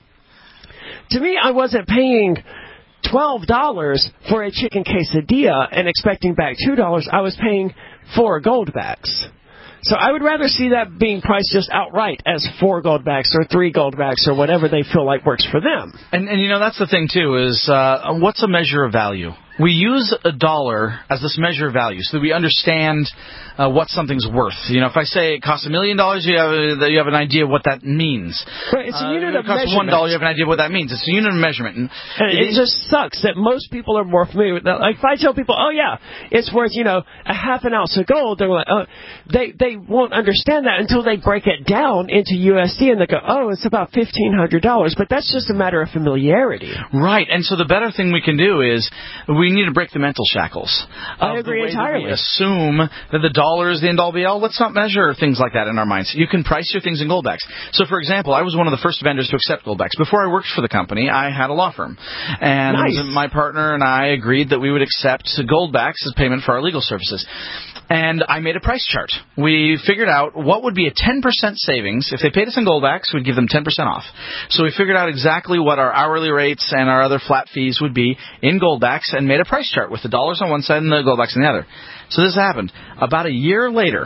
[SPEAKER 3] to me, I wasn't paying twelve dollars for a chicken quesadilla and expecting back two dollars. I was paying four Goldbacks. So I would rather see that being priced just outright as four Goldbacks or three Goldbacks or whatever they feel like works for them.
[SPEAKER 4] And, and you know, that's the thing, too, is uh, what's a measure of value? We use a dollar as this measure of value so that we understand uh, what something's worth. You know, if I say it costs a million dollars, you have you have an idea of what that means.
[SPEAKER 3] Right, it's a
[SPEAKER 4] uh,
[SPEAKER 3] unit
[SPEAKER 4] if
[SPEAKER 3] of
[SPEAKER 4] it costs
[SPEAKER 3] measurement.
[SPEAKER 4] one dollar, you have an idea of what that means. It's a unit of measurement. And,
[SPEAKER 3] and it, it just sucks that most people are more familiar with that. Like, if I tell people, oh, yeah, it's worth, you know, a half an ounce of gold, they're like, oh, they, they won't understand that until they break it down into U S D, and they go, oh, it's about fifteen hundred dollars. But that's just a matter of familiarity.
[SPEAKER 4] Right, and so the better thing we can do is we need to break the mental shackles.
[SPEAKER 3] I agree entirely.
[SPEAKER 4] We assume that the dollar is the end all be all. Let's not measure things like that in our minds. You can price your things in Goldbacks. So, for example, I was one of the first vendors to accept Goldbacks. Before I worked for the company, I had a law firm. And
[SPEAKER 3] nice.
[SPEAKER 4] my partner and I agreed that we would accept Goldbacks as payment for our legal services. And I made a price chart. We figured out what would be a ten percent savings. If they paid us in Goldbacks, we'd give them ten percent off. So we figured out exactly what our hourly rates and our other flat fees would be in Goldbacks and made a price chart with the dollars on one side and the Goldbacks on the other. So this happened. About a year later,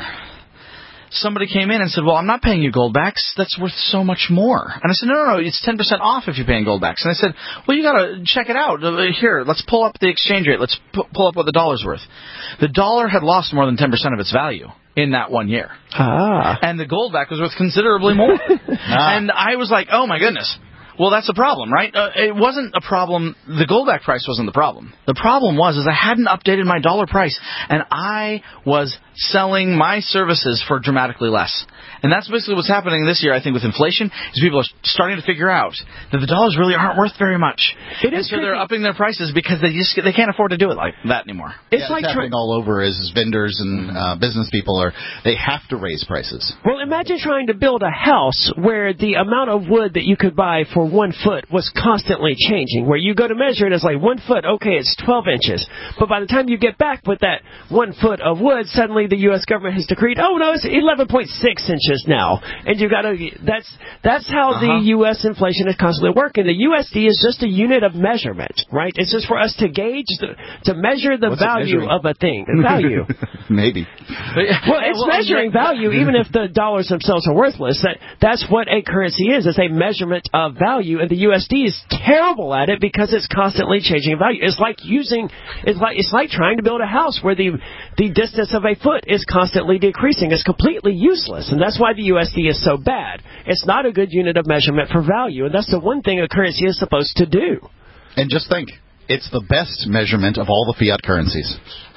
[SPEAKER 4] somebody came in and said, well, I'm not paying you Goldbacks. That's worth so much more. And I said, no, no, no, it's ten percent off if you're paying Goldbacks. And I said, well, you got to check it out. Here, let's pull up the exchange rate. Let's pu- pull up what the dollar's worth. The dollar had lost more than ten percent of its value in that one year.
[SPEAKER 3] Ah.
[SPEAKER 4] And the Goldback was worth considerably more. ah. And I was like, oh, my goodness. Well, that's a problem, right? Uh, it wasn't a problem. The Goldback price wasn't the problem. The problem was is I hadn't updated my dollar price, and I was selling my services for dramatically less. And that's basically what's happening this year, I think, with inflation, is people are starting to figure out that the dollars really aren't worth very much.
[SPEAKER 3] It
[SPEAKER 4] and
[SPEAKER 3] is
[SPEAKER 4] so
[SPEAKER 3] tricky.
[SPEAKER 4] They're upping their prices because they just they can't afford to do it like that anymore.
[SPEAKER 2] It's, yeah, like it's happening tra- all over as vendors and uh, business people are, they have to raise prices.
[SPEAKER 3] Well, imagine trying to build a house where the amount of wood that you could buy for one foot was constantly changing, where you go to measure it as like one foot, okay, it's twelve inches. But by the time you get back with that one foot of wood, suddenly recently the U S government has decreed, oh no, it's eleven point six inches now, and you got to. That's that's how uh-huh. the U S inflation is constantly working. The U S D is just a unit of measurement, right? It's just for us to gauge, the, to measure the
[SPEAKER 2] What's
[SPEAKER 3] value of a thing. The value.
[SPEAKER 2] Maybe.
[SPEAKER 3] Well, it's well, measuring value, even if the dollars themselves are worthless. That that's what a currency is. It's a measurement of value, and the U S D is terrible at it because it's constantly changing value. It's like using, it's like it's like trying to build a house where the the distance of a foot is constantly decreasing. It's completely useless, and that's why the U S D is so bad. It's not a good unit of measurement for value, and that's the one thing a currency is supposed to do.
[SPEAKER 2] And just think, it's the best measurement of all the fiat currencies.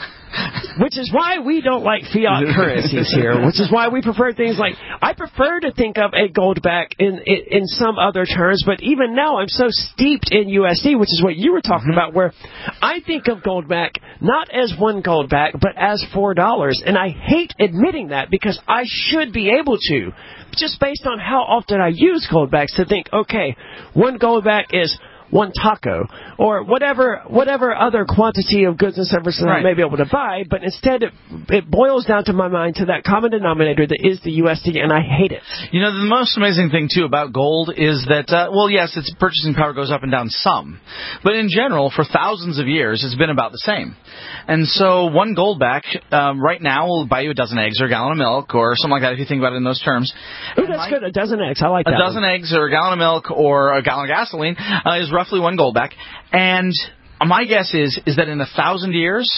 [SPEAKER 3] Which is why we don't like fiat currencies here. Which is why we prefer things like, I prefer to think of a gold back in, in in some other terms, but even now I'm so steeped in U S D, which is what you were talking mm-hmm. about, where I think of gold back not as one gold back, but as four dollars. And I hate admitting that because I should be able to, just based on how often I use gold backs, to think, okay, one gold back is one taco, or whatever whatever other quantity of goods and services right. I may be able to buy, but instead it, it boils down to my mind to that common denominator that is the U S D, and I hate it.
[SPEAKER 4] You know, the most amazing thing, too, about gold is that, uh, well, yes, its purchasing power goes up and down some, but in general, for thousands of years, it's been about the same. And so one gold back um, right now will buy you a dozen eggs or a gallon of milk or something like that, if you think about it in those terms.
[SPEAKER 3] Ooh, that's good, a dozen eggs. I like
[SPEAKER 4] a
[SPEAKER 3] that.
[SPEAKER 4] A dozen
[SPEAKER 3] one.
[SPEAKER 4] eggs or a gallon of milk or a gallon of gasoline uh, is roughly one gold back. And my guess is is that in a thousand years,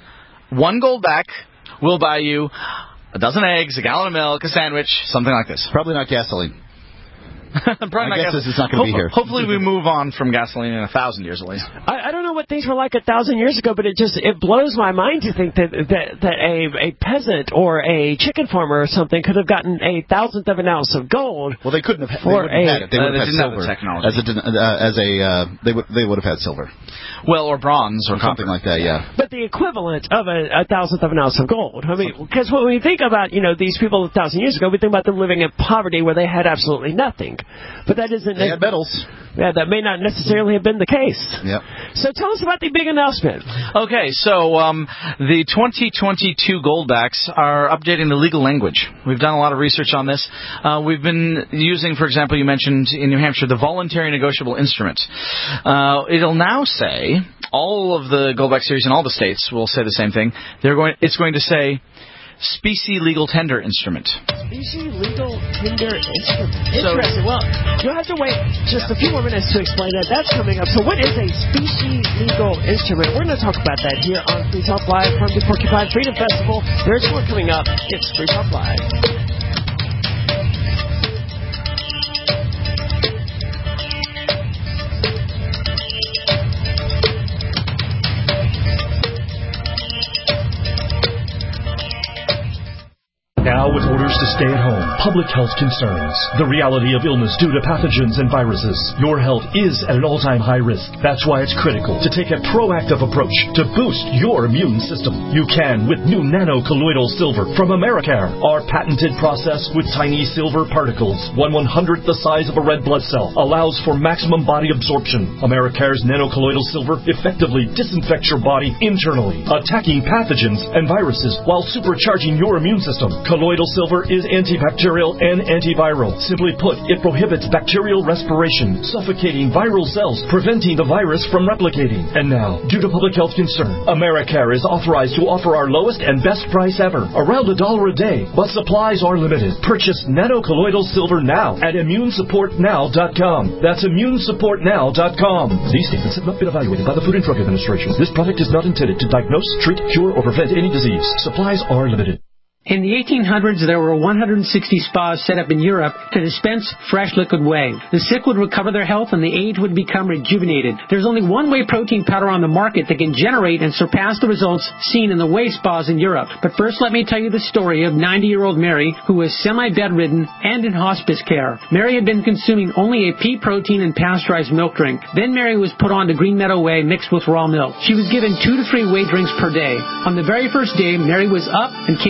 [SPEAKER 4] one gold back will buy you a dozen eggs, a gallon of milk, a sandwich, something like this.
[SPEAKER 2] Probably not gasoline.
[SPEAKER 4] Probably
[SPEAKER 2] My
[SPEAKER 4] not
[SPEAKER 2] guess
[SPEAKER 4] gasoline.
[SPEAKER 2] is it's not going to be here.
[SPEAKER 4] Hopefully we move on from gasoline in a thousand years at least.
[SPEAKER 3] I, I don't know what things were like a thousand years ago, but it just it blows my mind to think that that, that a, a peasant or a chicken farmer or something could have gotten a thousandth of an ounce of gold.
[SPEAKER 2] Well, they couldn't have. They
[SPEAKER 3] for
[SPEAKER 2] wouldn't have
[SPEAKER 3] a,
[SPEAKER 2] had it. They would
[SPEAKER 4] uh,
[SPEAKER 2] have
[SPEAKER 4] they
[SPEAKER 2] had
[SPEAKER 4] didn't
[SPEAKER 2] silver.
[SPEAKER 4] have the technology.
[SPEAKER 2] As a, uh, as a uh, they would they would have had silver.
[SPEAKER 4] Well, or bronze or,
[SPEAKER 2] or something like that. Yeah.
[SPEAKER 3] But the equivalent of a, a thousandth of an ounce of gold. I mean, because when we think about you know these people a thousand years ago, we think about them living in poverty where they had absolutely nothing. But that isn't.
[SPEAKER 2] They had metals.
[SPEAKER 3] Yeah, that may not necessarily have been the case.
[SPEAKER 2] Yep.
[SPEAKER 3] So tell us about the big announcement.
[SPEAKER 4] Okay, so um, the twenty twenty-two Goldbacks are updating the legal language. We've done a lot of research on this. Uh, we've been using, for example, you mentioned in New Hampshire, the voluntary negotiable instrument. Uh, it'll now say, all of the Goldback series in all the states will say the same thing. They're going. It's going to say, Specie Legal Tender Instrument.
[SPEAKER 3] Specie Legal Tender Instrument. Interesting. Well, you'll have to wait just a few more minutes to explain that. That's coming up. So what is a Specie Legal Instrument? We're going to talk about that here on Free Talk Live from the Porcupine Freedom Festival. There's more coming up. It's Free Talk Live.
[SPEAKER 15] Now with orders to stay at home, public health concerns, the reality of illness due to pathogens and viruses, your health is at an all-time high risk. That's why it's critical to take a proactive approach to boost your immune system. You can with new nano-colloidal silver from Americare. Our patented process with tiny silver particles, one one-hundredth the size of a red blood cell, allows for maximum body absorption. Americare's nano-colloidal silver effectively disinfects your body internally, attacking pathogens and viruses while supercharging your immune system. Colloidal silver is antibacterial and antiviral. Simply put, it prohibits bacterial respiration, suffocating viral cells, preventing the virus from replicating. And now, due to public health concern, Americare is authorized to offer our lowest and best price ever, around a dollar a day, but supplies are limited. Purchase nano-colloidal silver now at immune support now dot com. That's immune support now dot com. These statements have not been evaluated by the Food and Drug Administration. This product is not intended to diagnose, treat, cure, or prevent any disease. Supplies are limited.
[SPEAKER 13] In the eighteen hundreds, there were one hundred sixty spas set up in Europe to dispense fresh liquid whey. The sick would recover their health and the aged would become rejuvenated. There's only one whey protein powder on the market that can generate and surpass the results seen in the whey spas in Europe. But first, let me tell you the story of ninety-year-old Mary, who was semi-bedridden and in hospice care. Mary had been consuming only a pea protein and pasteurized milk drink. Then Mary was put on to Green Meadow Whey mixed with raw milk. She was given two to three whey drinks per day. On the very first day, Mary was up and came into the kitchen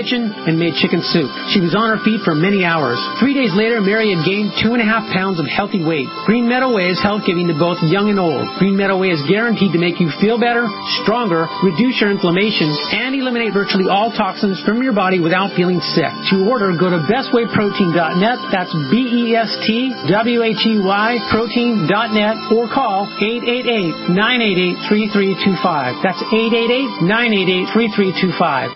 [SPEAKER 13] kitchen and made chicken soup. She was on her feet for many hours. Three days later, Mary had gained two and a half pounds of healthy weight. Green Meadow Way is health giving to both young and old. Green Meadow Way is guaranteed to make you feel better, stronger, reduce your inflammation, and eliminate virtually all toxins from your body without feeling sick. To order, go to best way protein dot net. That's B E S T W H E Y protein dot net or call eight eight eight, nine eight eight, three three two five. That's eight eight eight, nine eight eight, three three two five.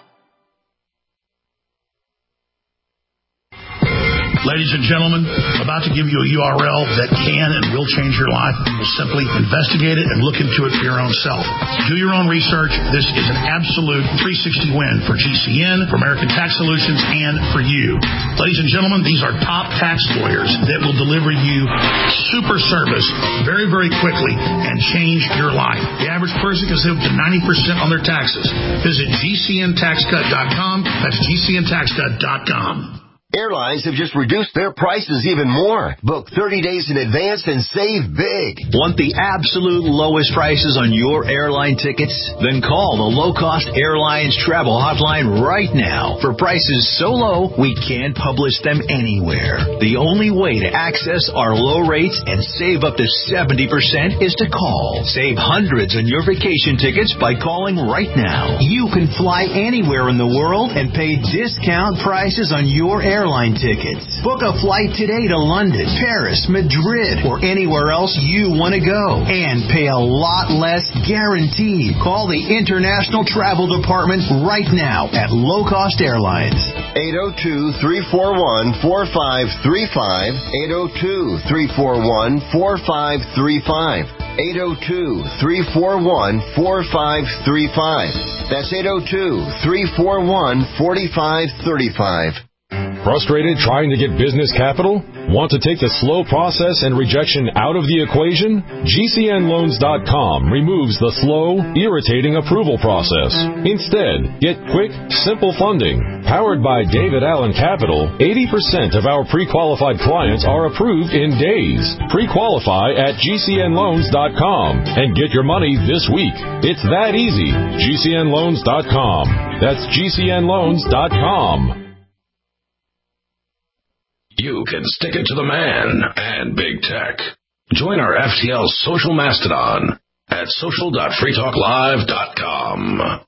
[SPEAKER 16] Ladies and gentlemen, I'm about to give you a U R L that can and will change your life. You will simply investigate it and look into it for your own self. Do your own research. This is an absolute three sixty win for G C N, for American Tax Solutions, and for you. Ladies and gentlemen, these are top tax lawyers that will deliver you super service very, very quickly and change your life. The average person can save up to ninety percent on their taxes. Visit G C N tax cut dot com. That's G C N tax cut dot com.
[SPEAKER 9] Airlines have just reduced their prices even more. Book thirty days in advance and save big.
[SPEAKER 8] Want the absolute lowest prices on your airline tickets? Then call the Low Cost Airlines Travel Hotline right now. For prices so low, we can't publish them anywhere. The only way to access our low rates and save up to seventy percent is to call. Save hundreds on your vacation tickets by calling right now. You can fly anywhere in the world and pay discount prices on your airline airline tickets. Book a flight today to London, Paris, Madrid, or anywhere else you want to go and pay a lot less guaranteed. Call the International Travel Department right now at Low Cost Airlines.
[SPEAKER 9] eight oh two, three four one, four five three five, eight oh two, three four one, four five three five, eight oh two, three four one, four five three five. That's eight oh two, three four one, four five three five.
[SPEAKER 1] Frustrated trying to get business capital? Want to take the slow process and rejection out of the equation? G C N loans dot com removes the slow, irritating approval process. Instead, get quick, simple funding. Powered by David Allen Capital, eighty percent of our pre-qualified clients are approved in days. Pre-qualify at G C N loans dot com and get your money this week. It's that easy. G C N loans dot com. That's G C N loans dot com.
[SPEAKER 6] You can stick it to the man and big tech. Join our F T L social mastodon at social dot free talk live dot com.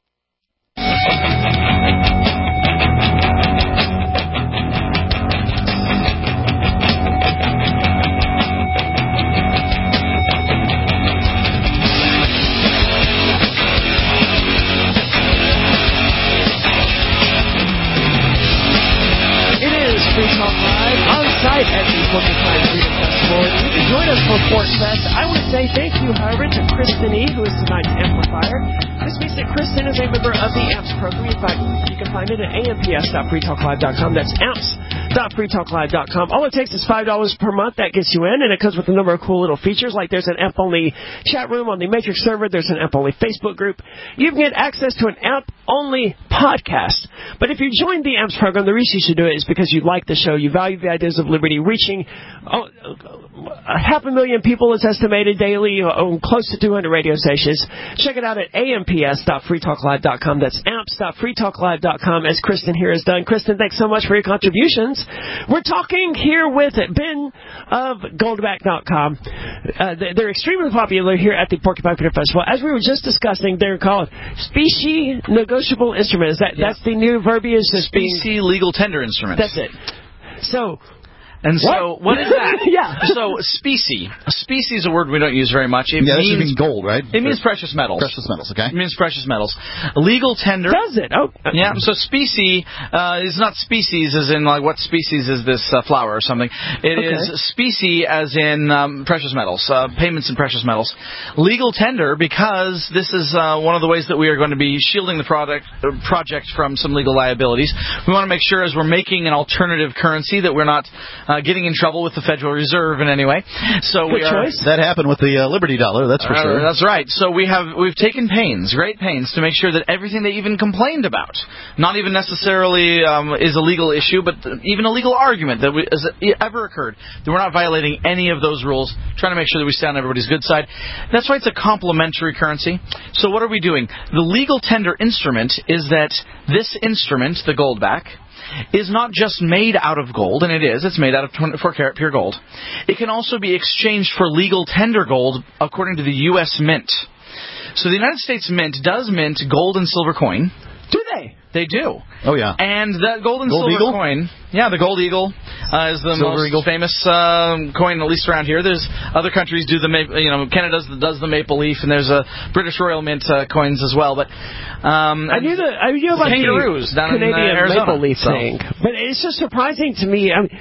[SPEAKER 3] Free Talk Live on site at the Porcupine Freedom Festival. You can join us for Pork Fest. I want to say thank you, however, to Kristen E., who is tonight's amplifier. This means that Kristen is a member of the A M P S program. In fact, you can find it at A M P S dot free talk live dot com. That's A M P S dot free talk live dot com. All it takes is five dollars per month. That gets you in, and it comes with a number of cool little features, like there's an A M P-only chat room on the Matrix server. There's an A M P-only Facebook group. You can get access to an A M P-only podcast. But if you join the A M P S program, the reason you should do it is because you like the show. You value the ideas of liberty, reaching oh, a half a million people is estimated daily, oh, close to two hundred radio stations. Check it out at A M P S dot free talk live dot com. That's A M P S dot free talk live dot com, as Kristen here has done. Kristen, thanks so much for your contributions. We're talking here with Ben of goldback dot com. Uh, they're extremely popular here at the Porcupine Freedom Festival. As we were just discussing, they're called Specie Negotiable Instruments. That, yeah. That's the new verbiage that's being...
[SPEAKER 4] Specie Legal Tender Instruments.
[SPEAKER 3] That's it. So...
[SPEAKER 4] And so, what, what is that?
[SPEAKER 3] Yeah.
[SPEAKER 4] So, specie. Specie is a word we don't use very much. It
[SPEAKER 2] yeah,
[SPEAKER 4] means,
[SPEAKER 2] means gold, right?
[SPEAKER 4] It means precious metals.
[SPEAKER 2] Precious metals, okay.
[SPEAKER 4] It means precious metals. Legal tender.
[SPEAKER 3] Does it? Oh.
[SPEAKER 4] Yeah, so specie uh, is not species as in, like, what species is this uh, flower or something. It okay. is specie as in um, precious metals, uh, payments in precious metals. Legal tender, because this is uh, one of the ways that we are going to be shielding the product, uh, project from some legal liabilities. We want to make sure, as we're making an alternative currency, that we're not... uh, getting in trouble with the Federal Reserve in any way. So
[SPEAKER 2] Good
[SPEAKER 4] we are,
[SPEAKER 2] choice. That happened with the uh, Liberty Dollar, that's for
[SPEAKER 4] uh,
[SPEAKER 2] sure.
[SPEAKER 4] That's right. So we have we've taken pains, great pains, to make sure that everything they even complained about, not even necessarily um, is a legal issue, but even a legal argument that we, has ever occurred, that we're not violating any of those rules, trying to make sure that we stay on everybody's good side. That's why it's a complementary currency. So what are we doing? The legal tender instrument is that this instrument, the goldback, is not just made out of gold, and it is. It's made out of twenty-four karat pure gold. It can also be exchanged for legal tender gold according to the U S Mint. So the United States Mint does mint gold and silver coin.
[SPEAKER 3] Do they?
[SPEAKER 4] They do.
[SPEAKER 2] Oh, yeah.
[SPEAKER 4] And that gold and
[SPEAKER 2] Gold
[SPEAKER 4] silver
[SPEAKER 2] Eagle?
[SPEAKER 4] coin, yeah, the Gold Eagle uh, is the
[SPEAKER 2] Silver
[SPEAKER 4] most
[SPEAKER 2] Eagle?
[SPEAKER 4] famous um, coin, at least around here. There's other countries do the maple, you know, Canada does, does the maple leaf, and there's a British Royal Mint uh, coins as well. But um,
[SPEAKER 3] I knew the I knew about
[SPEAKER 4] kangaroos
[SPEAKER 3] the
[SPEAKER 4] down
[SPEAKER 3] Canadian
[SPEAKER 4] in uh, Arizona.
[SPEAKER 3] maple leaf
[SPEAKER 4] So-
[SPEAKER 3] thing, but it's just surprising to me. I mean,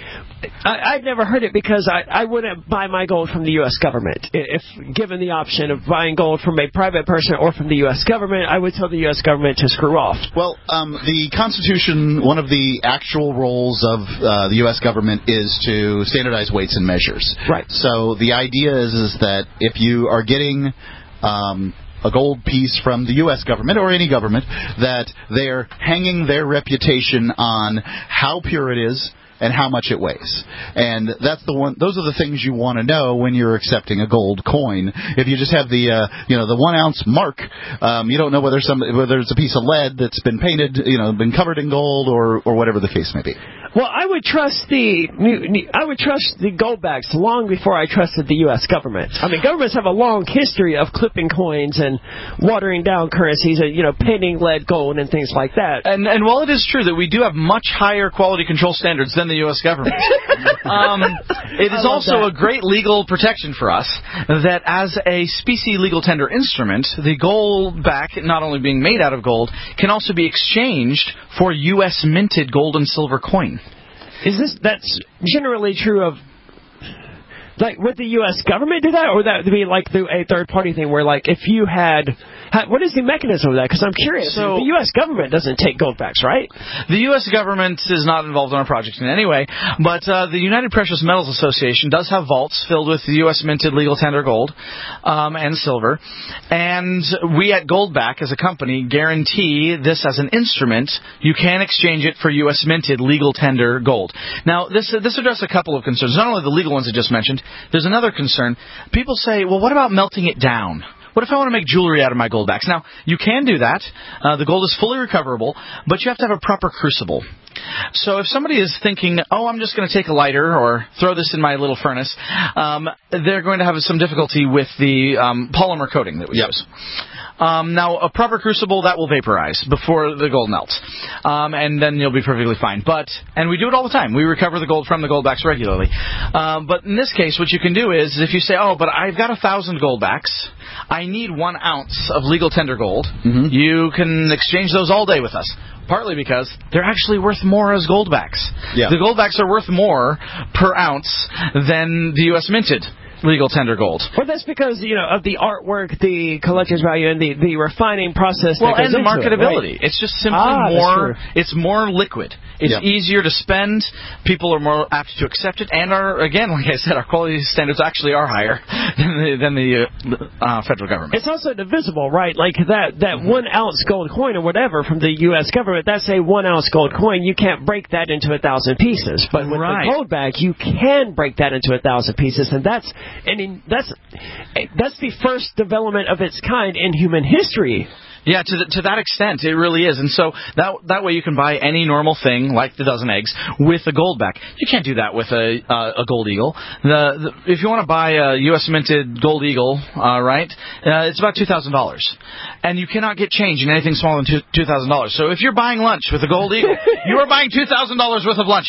[SPEAKER 3] I, I've never heard it because I, I wouldn't buy my gold from the U S government. If given the option of buying gold from a private person or from the U S government, I would tell the U S government to screw off.
[SPEAKER 2] Well, um, the Constitution, one of the actual roles of uh, the U S government is to standardize weights and measures.
[SPEAKER 3] Right.
[SPEAKER 2] So the idea is, is that if you are getting um, a gold piece from the U S government or any government, that they're hanging their reputation on how pure it is and how much it weighs. And that's the one. Those are the things you want to know when you're accepting a gold coin. If you just have the, uh, you know, the one ounce mark, um, you don't know whether some whether it's a piece of lead that's been painted, you know, been covered in gold, or or whatever the case may be.
[SPEAKER 3] Well, I would trust the I would trust the goldbacks long before I trusted the U S government. I mean, governments have a long history of clipping coins and watering down currencies, and you know, painting lead gold and things like that.
[SPEAKER 4] And and while it is true that we do have much higher quality control standards than the U S government, um, it is also a great legal protection for us that as a specie legal tender instrument, the gold back, not only being made out of gold, can also be exchanged for U S minted gold and silver coin.
[SPEAKER 3] Is this that's generally true of? Like, would the U S government do that, or would that be like through a third-party thing where, like, if you had... How, what is the mechanism of that? Because I'm curious.
[SPEAKER 4] So,
[SPEAKER 3] the U S government doesn't take goldbacks, right?
[SPEAKER 4] The U S government is not involved in our project in any way, but uh, the United Precious Metals Association does have vaults filled with U S minted legal tender gold um, and silver, and we at Goldback, as a company, guarantee this as an instrument. You can exchange it for U S minted legal tender gold. Now, this this addresses a couple of concerns. Not only the legal ones I just mentioned, there's another concern. People say, well, what about melting it down? What if I want to make jewelry out of my goldbacks? Now, you can do that. Uh, the gold is fully recoverable, but you have to have a proper crucible. So if somebody is thinking, oh, I'm just going to take a lighter or throw this in my little furnace, um, they're going to have some difficulty with the um, polymer coating that we yep. use. Um, now, a proper crucible, that will vaporize before the gold melts. Um, and then you'll be perfectly fine. But, and we do it all the time. We recover the gold from the goldbacks regularly. Um, but in this case, what you can do is, if you say, oh, but I've got a thousand goldbacks, I need one ounce of legal tender gold, mm-hmm. you can exchange those all day with us. Partly because they're actually worth more as goldbacks. Yeah. The goldbacks are worth more per ounce than the U S minted legal tender gold.
[SPEAKER 3] Well, that's because, you know, of the artwork, the collector's value, and the, the refining process that
[SPEAKER 4] well,
[SPEAKER 3] goes
[SPEAKER 4] and the
[SPEAKER 3] into
[SPEAKER 4] marketability.
[SPEAKER 3] It, right?
[SPEAKER 4] It's just simply
[SPEAKER 3] ah,
[SPEAKER 4] more, it's more liquid. It's
[SPEAKER 2] yep.
[SPEAKER 4] easier to spend. People are more apt to accept it. And our, again, like I said, our quality standards actually are higher than the, than the uh, uh, federal government.
[SPEAKER 3] It's also divisible, right? Like that, that mm-hmm. one ounce gold coin or whatever from the U S government, that's a one ounce gold coin. You can't break that into a thousand pieces. But with
[SPEAKER 4] right.
[SPEAKER 3] the gold back, you can break that into a thousand pieces. And that's, and in, that's, that's the first development of its kind in human history.
[SPEAKER 4] Yeah, to the, to that extent, it really is. And so that that way you can buy any normal thing, like the dozen eggs, with a gold back. You can't do that with a uh, a Gold Eagle. The, the if you want to buy a U S minted Gold Eagle, uh, right, uh, it's about two thousand dollars. And you cannot get change in anything smaller than two thousand dollars. So if you're buying lunch with a Gold Eagle, you are buying two thousand dollars worth of lunch.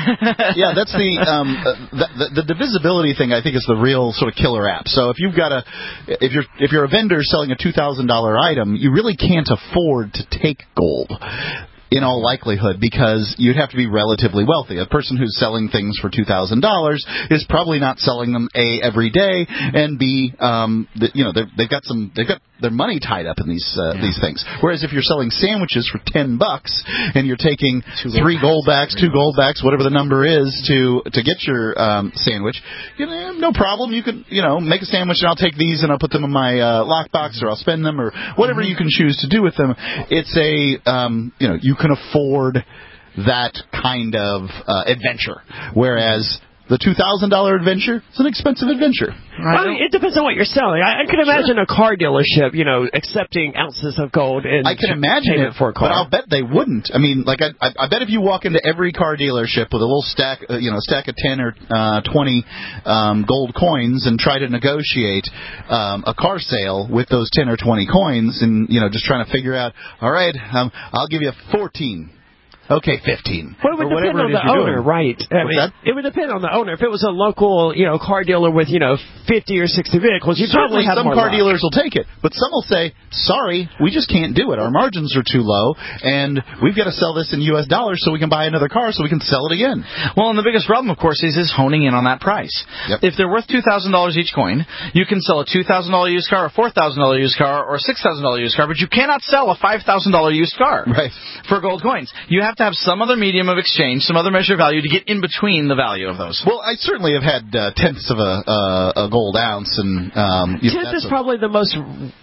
[SPEAKER 2] Yeah, that's the, um, uh, the, the the divisibility thing. I think is the real sort of killer app. So if you've got a if you're if you're a vendor selling a two thousand dollar item, you really can't afford to take gold. in all likelihood, because you'd have to be relatively wealthy. A person who's selling things for two thousand dollars is probably not selling them A, every day, and B, um, the, you know, they've got some, they've got their money tied up in these uh, yeah. these things. Whereas if you're selling sandwiches for ten bucks and you're taking two three Goldbacks, two Goldbacks, whatever the number is to to get your um, sandwich, you know, no problem. You can, you know, make a sandwich and I'll take these and I'll put them in my uh, lockbox or I'll spend them or whatever mm-hmm. you can choose to do with them. It's a, um, you know, you can afford that kind of uh, adventure. Whereas the two thousand dollars adventure is an expensive adventure.
[SPEAKER 3] Right. Well, it depends on what you're selling. I, I can imagine sure. a car dealership, you know, accepting ounces of gold in
[SPEAKER 2] I can imagine it,
[SPEAKER 3] for a car.
[SPEAKER 2] But I'll bet they wouldn't. I mean, like I, I, I bet if you walk into every car dealership with a little stack, uh, you know, stack of ten or uh, twenty um, gold coins and try to negotiate um, a car sale with those ten or twenty coins, and you know, just trying to figure out, all right, um, I'll give you fourteen. Okay, fifteen.
[SPEAKER 3] Well, it would depend on the owner, doing. right? I mean, it would depend on the owner. If it was a local, you know, car dealer with, you know, fifty or sixty vehicles, you'd
[SPEAKER 2] Certainly
[SPEAKER 3] probably have
[SPEAKER 2] some
[SPEAKER 3] more
[SPEAKER 2] car
[SPEAKER 3] luck.
[SPEAKER 2] dealers will take it, but some will say, sorry, we just can't do it. Our margins are too low, and we've got to sell this in U S dollars so we can buy another car so we can sell it again.
[SPEAKER 4] Well, and the biggest problem, of course, is, is honing in on that price.
[SPEAKER 2] Yep.
[SPEAKER 4] If they're worth two thousand dollars each coin, you can sell a two thousand dollars used car, a four thousand dollars used car, or a six thousand dollars used car, but you cannot sell a five thousand dollars used car
[SPEAKER 2] right.
[SPEAKER 4] for gold coins. You have to have some other medium of exchange, some other measure of value to get in between the value of those.
[SPEAKER 2] Well, I certainly have had uh, tenths of a, uh, a gold ounce, and um, you
[SPEAKER 3] tenth
[SPEAKER 2] know,
[SPEAKER 3] is a... probably the most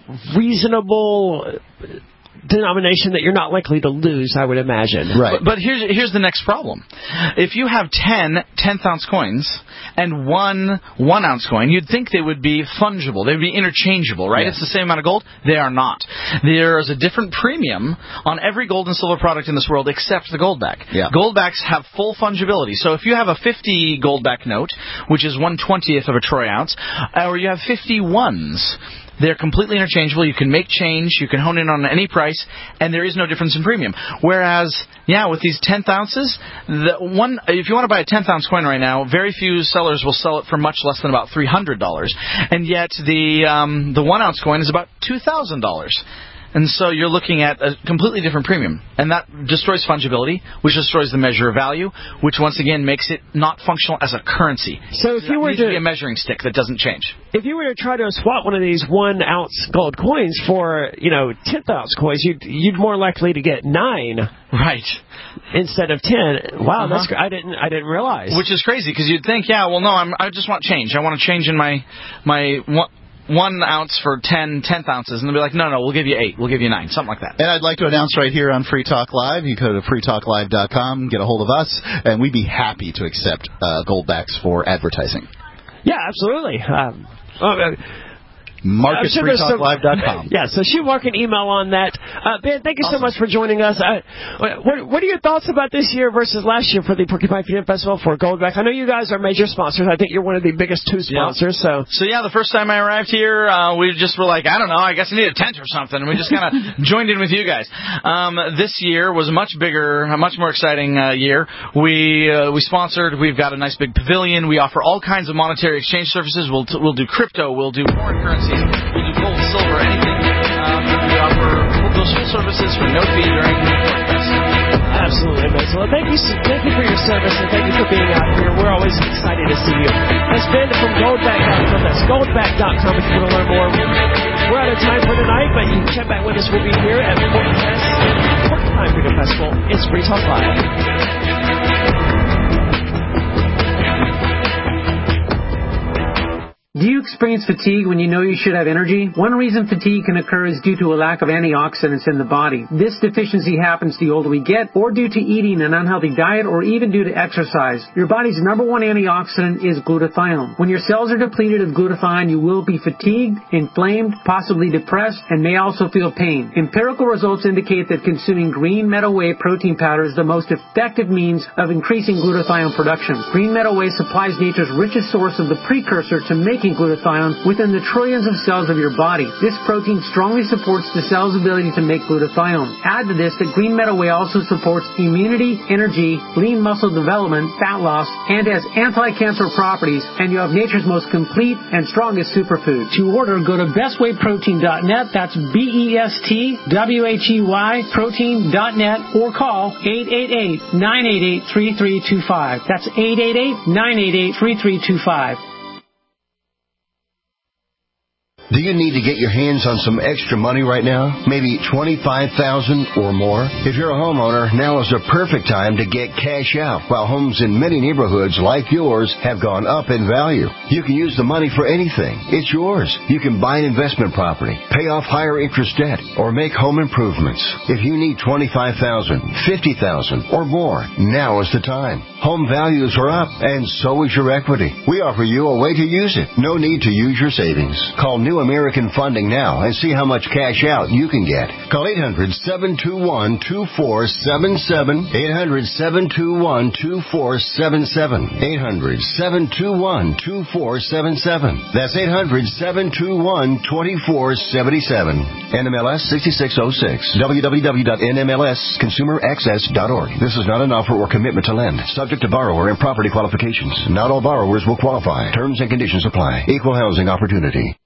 [SPEAKER 3] reasonable denomination that you're not likely to lose, I would imagine.
[SPEAKER 2] Right.
[SPEAKER 4] But, but here's here's the next problem. If you have ten tenth-ounce coins and one one-ounce coin, you'd think they would be fungible. They would be interchangeable, right?
[SPEAKER 2] Yes.
[SPEAKER 4] It's the same amount of gold. They are not. There is a different premium on every gold and silver product in this world except the Goldback.
[SPEAKER 2] Yeah.
[SPEAKER 4] Goldbacks have full fungibility. So if you have a fifty Goldback note, which is one twentieth of a troy ounce, or you have fifty ones, they're completely interchangeable. You can make change. You can hone in on any price, and there is no difference in premium. Whereas, yeah, with these tenth ounces, the one if you want to buy a tenth ounce coin right now, very few sellers will sell it for much less than about three hundred dollars, and yet the um, the one ounce coin is about two thousand dollars. And so you're looking at a completely different premium. And that destroys fungibility, which destroys the measure of value, which once again makes it not functional as a currency.
[SPEAKER 3] So if you were
[SPEAKER 4] to
[SPEAKER 3] to
[SPEAKER 4] be a measuring stick that doesn't change.
[SPEAKER 3] If you were to try to swap one of these one ounce gold coins for, you know, tenth ounce coins, you'd you'd more likely to get nine.
[SPEAKER 4] Right.
[SPEAKER 3] Instead of ten. Wow,
[SPEAKER 4] uh-huh.
[SPEAKER 3] that's I didn't I didn't realize.
[SPEAKER 4] Which is crazy because you'd think, yeah, well, no, I'm I just want change. I want to change in my my one. One ounce for ten tenth ounces, and they'll be like, no, no, we'll give you eight, we'll give you nine, something like that.
[SPEAKER 2] And I'd like to announce right here on Free Talk Live, you go to free talk live dot com, get a hold of us, and we'd be happy to accept uh, Goldbacks for advertising.
[SPEAKER 3] Yeah, absolutely. Um, uh,
[SPEAKER 2] Mark at free talk live dot com.
[SPEAKER 3] Yeah, so shoot Mark an email on that. Uh, Ben, thank you awesome. so much for joining us. Uh, what, what are your thoughts about this year versus last year for the Porcupine Freedom Festival for Goldback? I know you guys are major sponsors. I think you're one of the biggest two sponsors.
[SPEAKER 4] Yeah. So, so yeah, the first time I arrived here, uh, we just were like, I don't know, I guess I need a tent or something. And we just kind of joined in with you guys. Um, this year was a much bigger, a much more exciting uh, year. We uh, we sponsored. We've got a nice big pavilion. We offer all kinds of monetary exchange services. We'll t- we'll do crypto. We'll do foreign currencies. We do gold, silver, anything. Um, we offer those full services for no fee during the podcast.
[SPEAKER 3] Absolutely, man. So, well, thank you, thank you for your service, and thank you for being out here. We're always excited to see you. That's Ben from Goldback dot com. That's Goldback dot com if you want to learn more. We're out of time for tonight, but you can check back with us. We'll be here at Porcupine Freedom Festival. It's Free Talk Live. Do you experience fatigue when you know you should have energy? One reason fatigue can occur is due to a lack of antioxidants in the body. This deficiency happens the older we get, or due to eating an unhealthy diet, or even due to exercise. Your body's number one antioxidant is glutathione. When your cells are depleted of glutathione, you will be fatigued, inflamed, possibly depressed, and may also feel pain. Empirical results indicate that consuming green meadow whey protein powder is the most effective means of increasing glutathione production. Green meadow whey supplies nature's richest source of the precursor to making
[SPEAKER 13] sufficient glutathione within the trillions of cells of your body. This protein strongly supports the cell's ability to make glutathione. Add to this that Green Meadow Whey also supports immunity, energy, lean muscle development, fat loss, and has anti-cancer properties, and you have nature's most complete and strongest superfood. To order, go to best way protein dot net. That's B E S T W H E Y protein dot net, or call eight eight eight, nine eight eight, three three two five. That's eight eight eight, nine eight eight, three three two five.
[SPEAKER 9] Do you need to get your hands on some extra money right now? Maybe twenty-five thousand dollars or more? If you're a homeowner, now is the perfect time to get cash out while homes in many neighborhoods like yours have gone up in value. You can use the money for anything. It's yours. You can buy an investment property, pay off higher interest debt, or make home improvements. If you need twenty-five thousand dollars, fifty thousand dollars, or more, now is the time. Home values are up, and so is your equity. We offer you a way to use it. No need to use your savings. Call New American Funding now and see how much cash out you can get. Call eight hundred, seven two one, two four seven seven, eight hundred, seven two one, two four seven seven, eight hundred, seven two one, two four seven seven. That's eight hundred, seven two one, two four seven seven. N M L S sixty-six oh six. w w w dot n m l s consumer access dot org. This is not an offer or commitment to lend. Subject to borrower and property qualifications. Not all borrowers will qualify. Terms and conditions apply. Equal housing opportunity.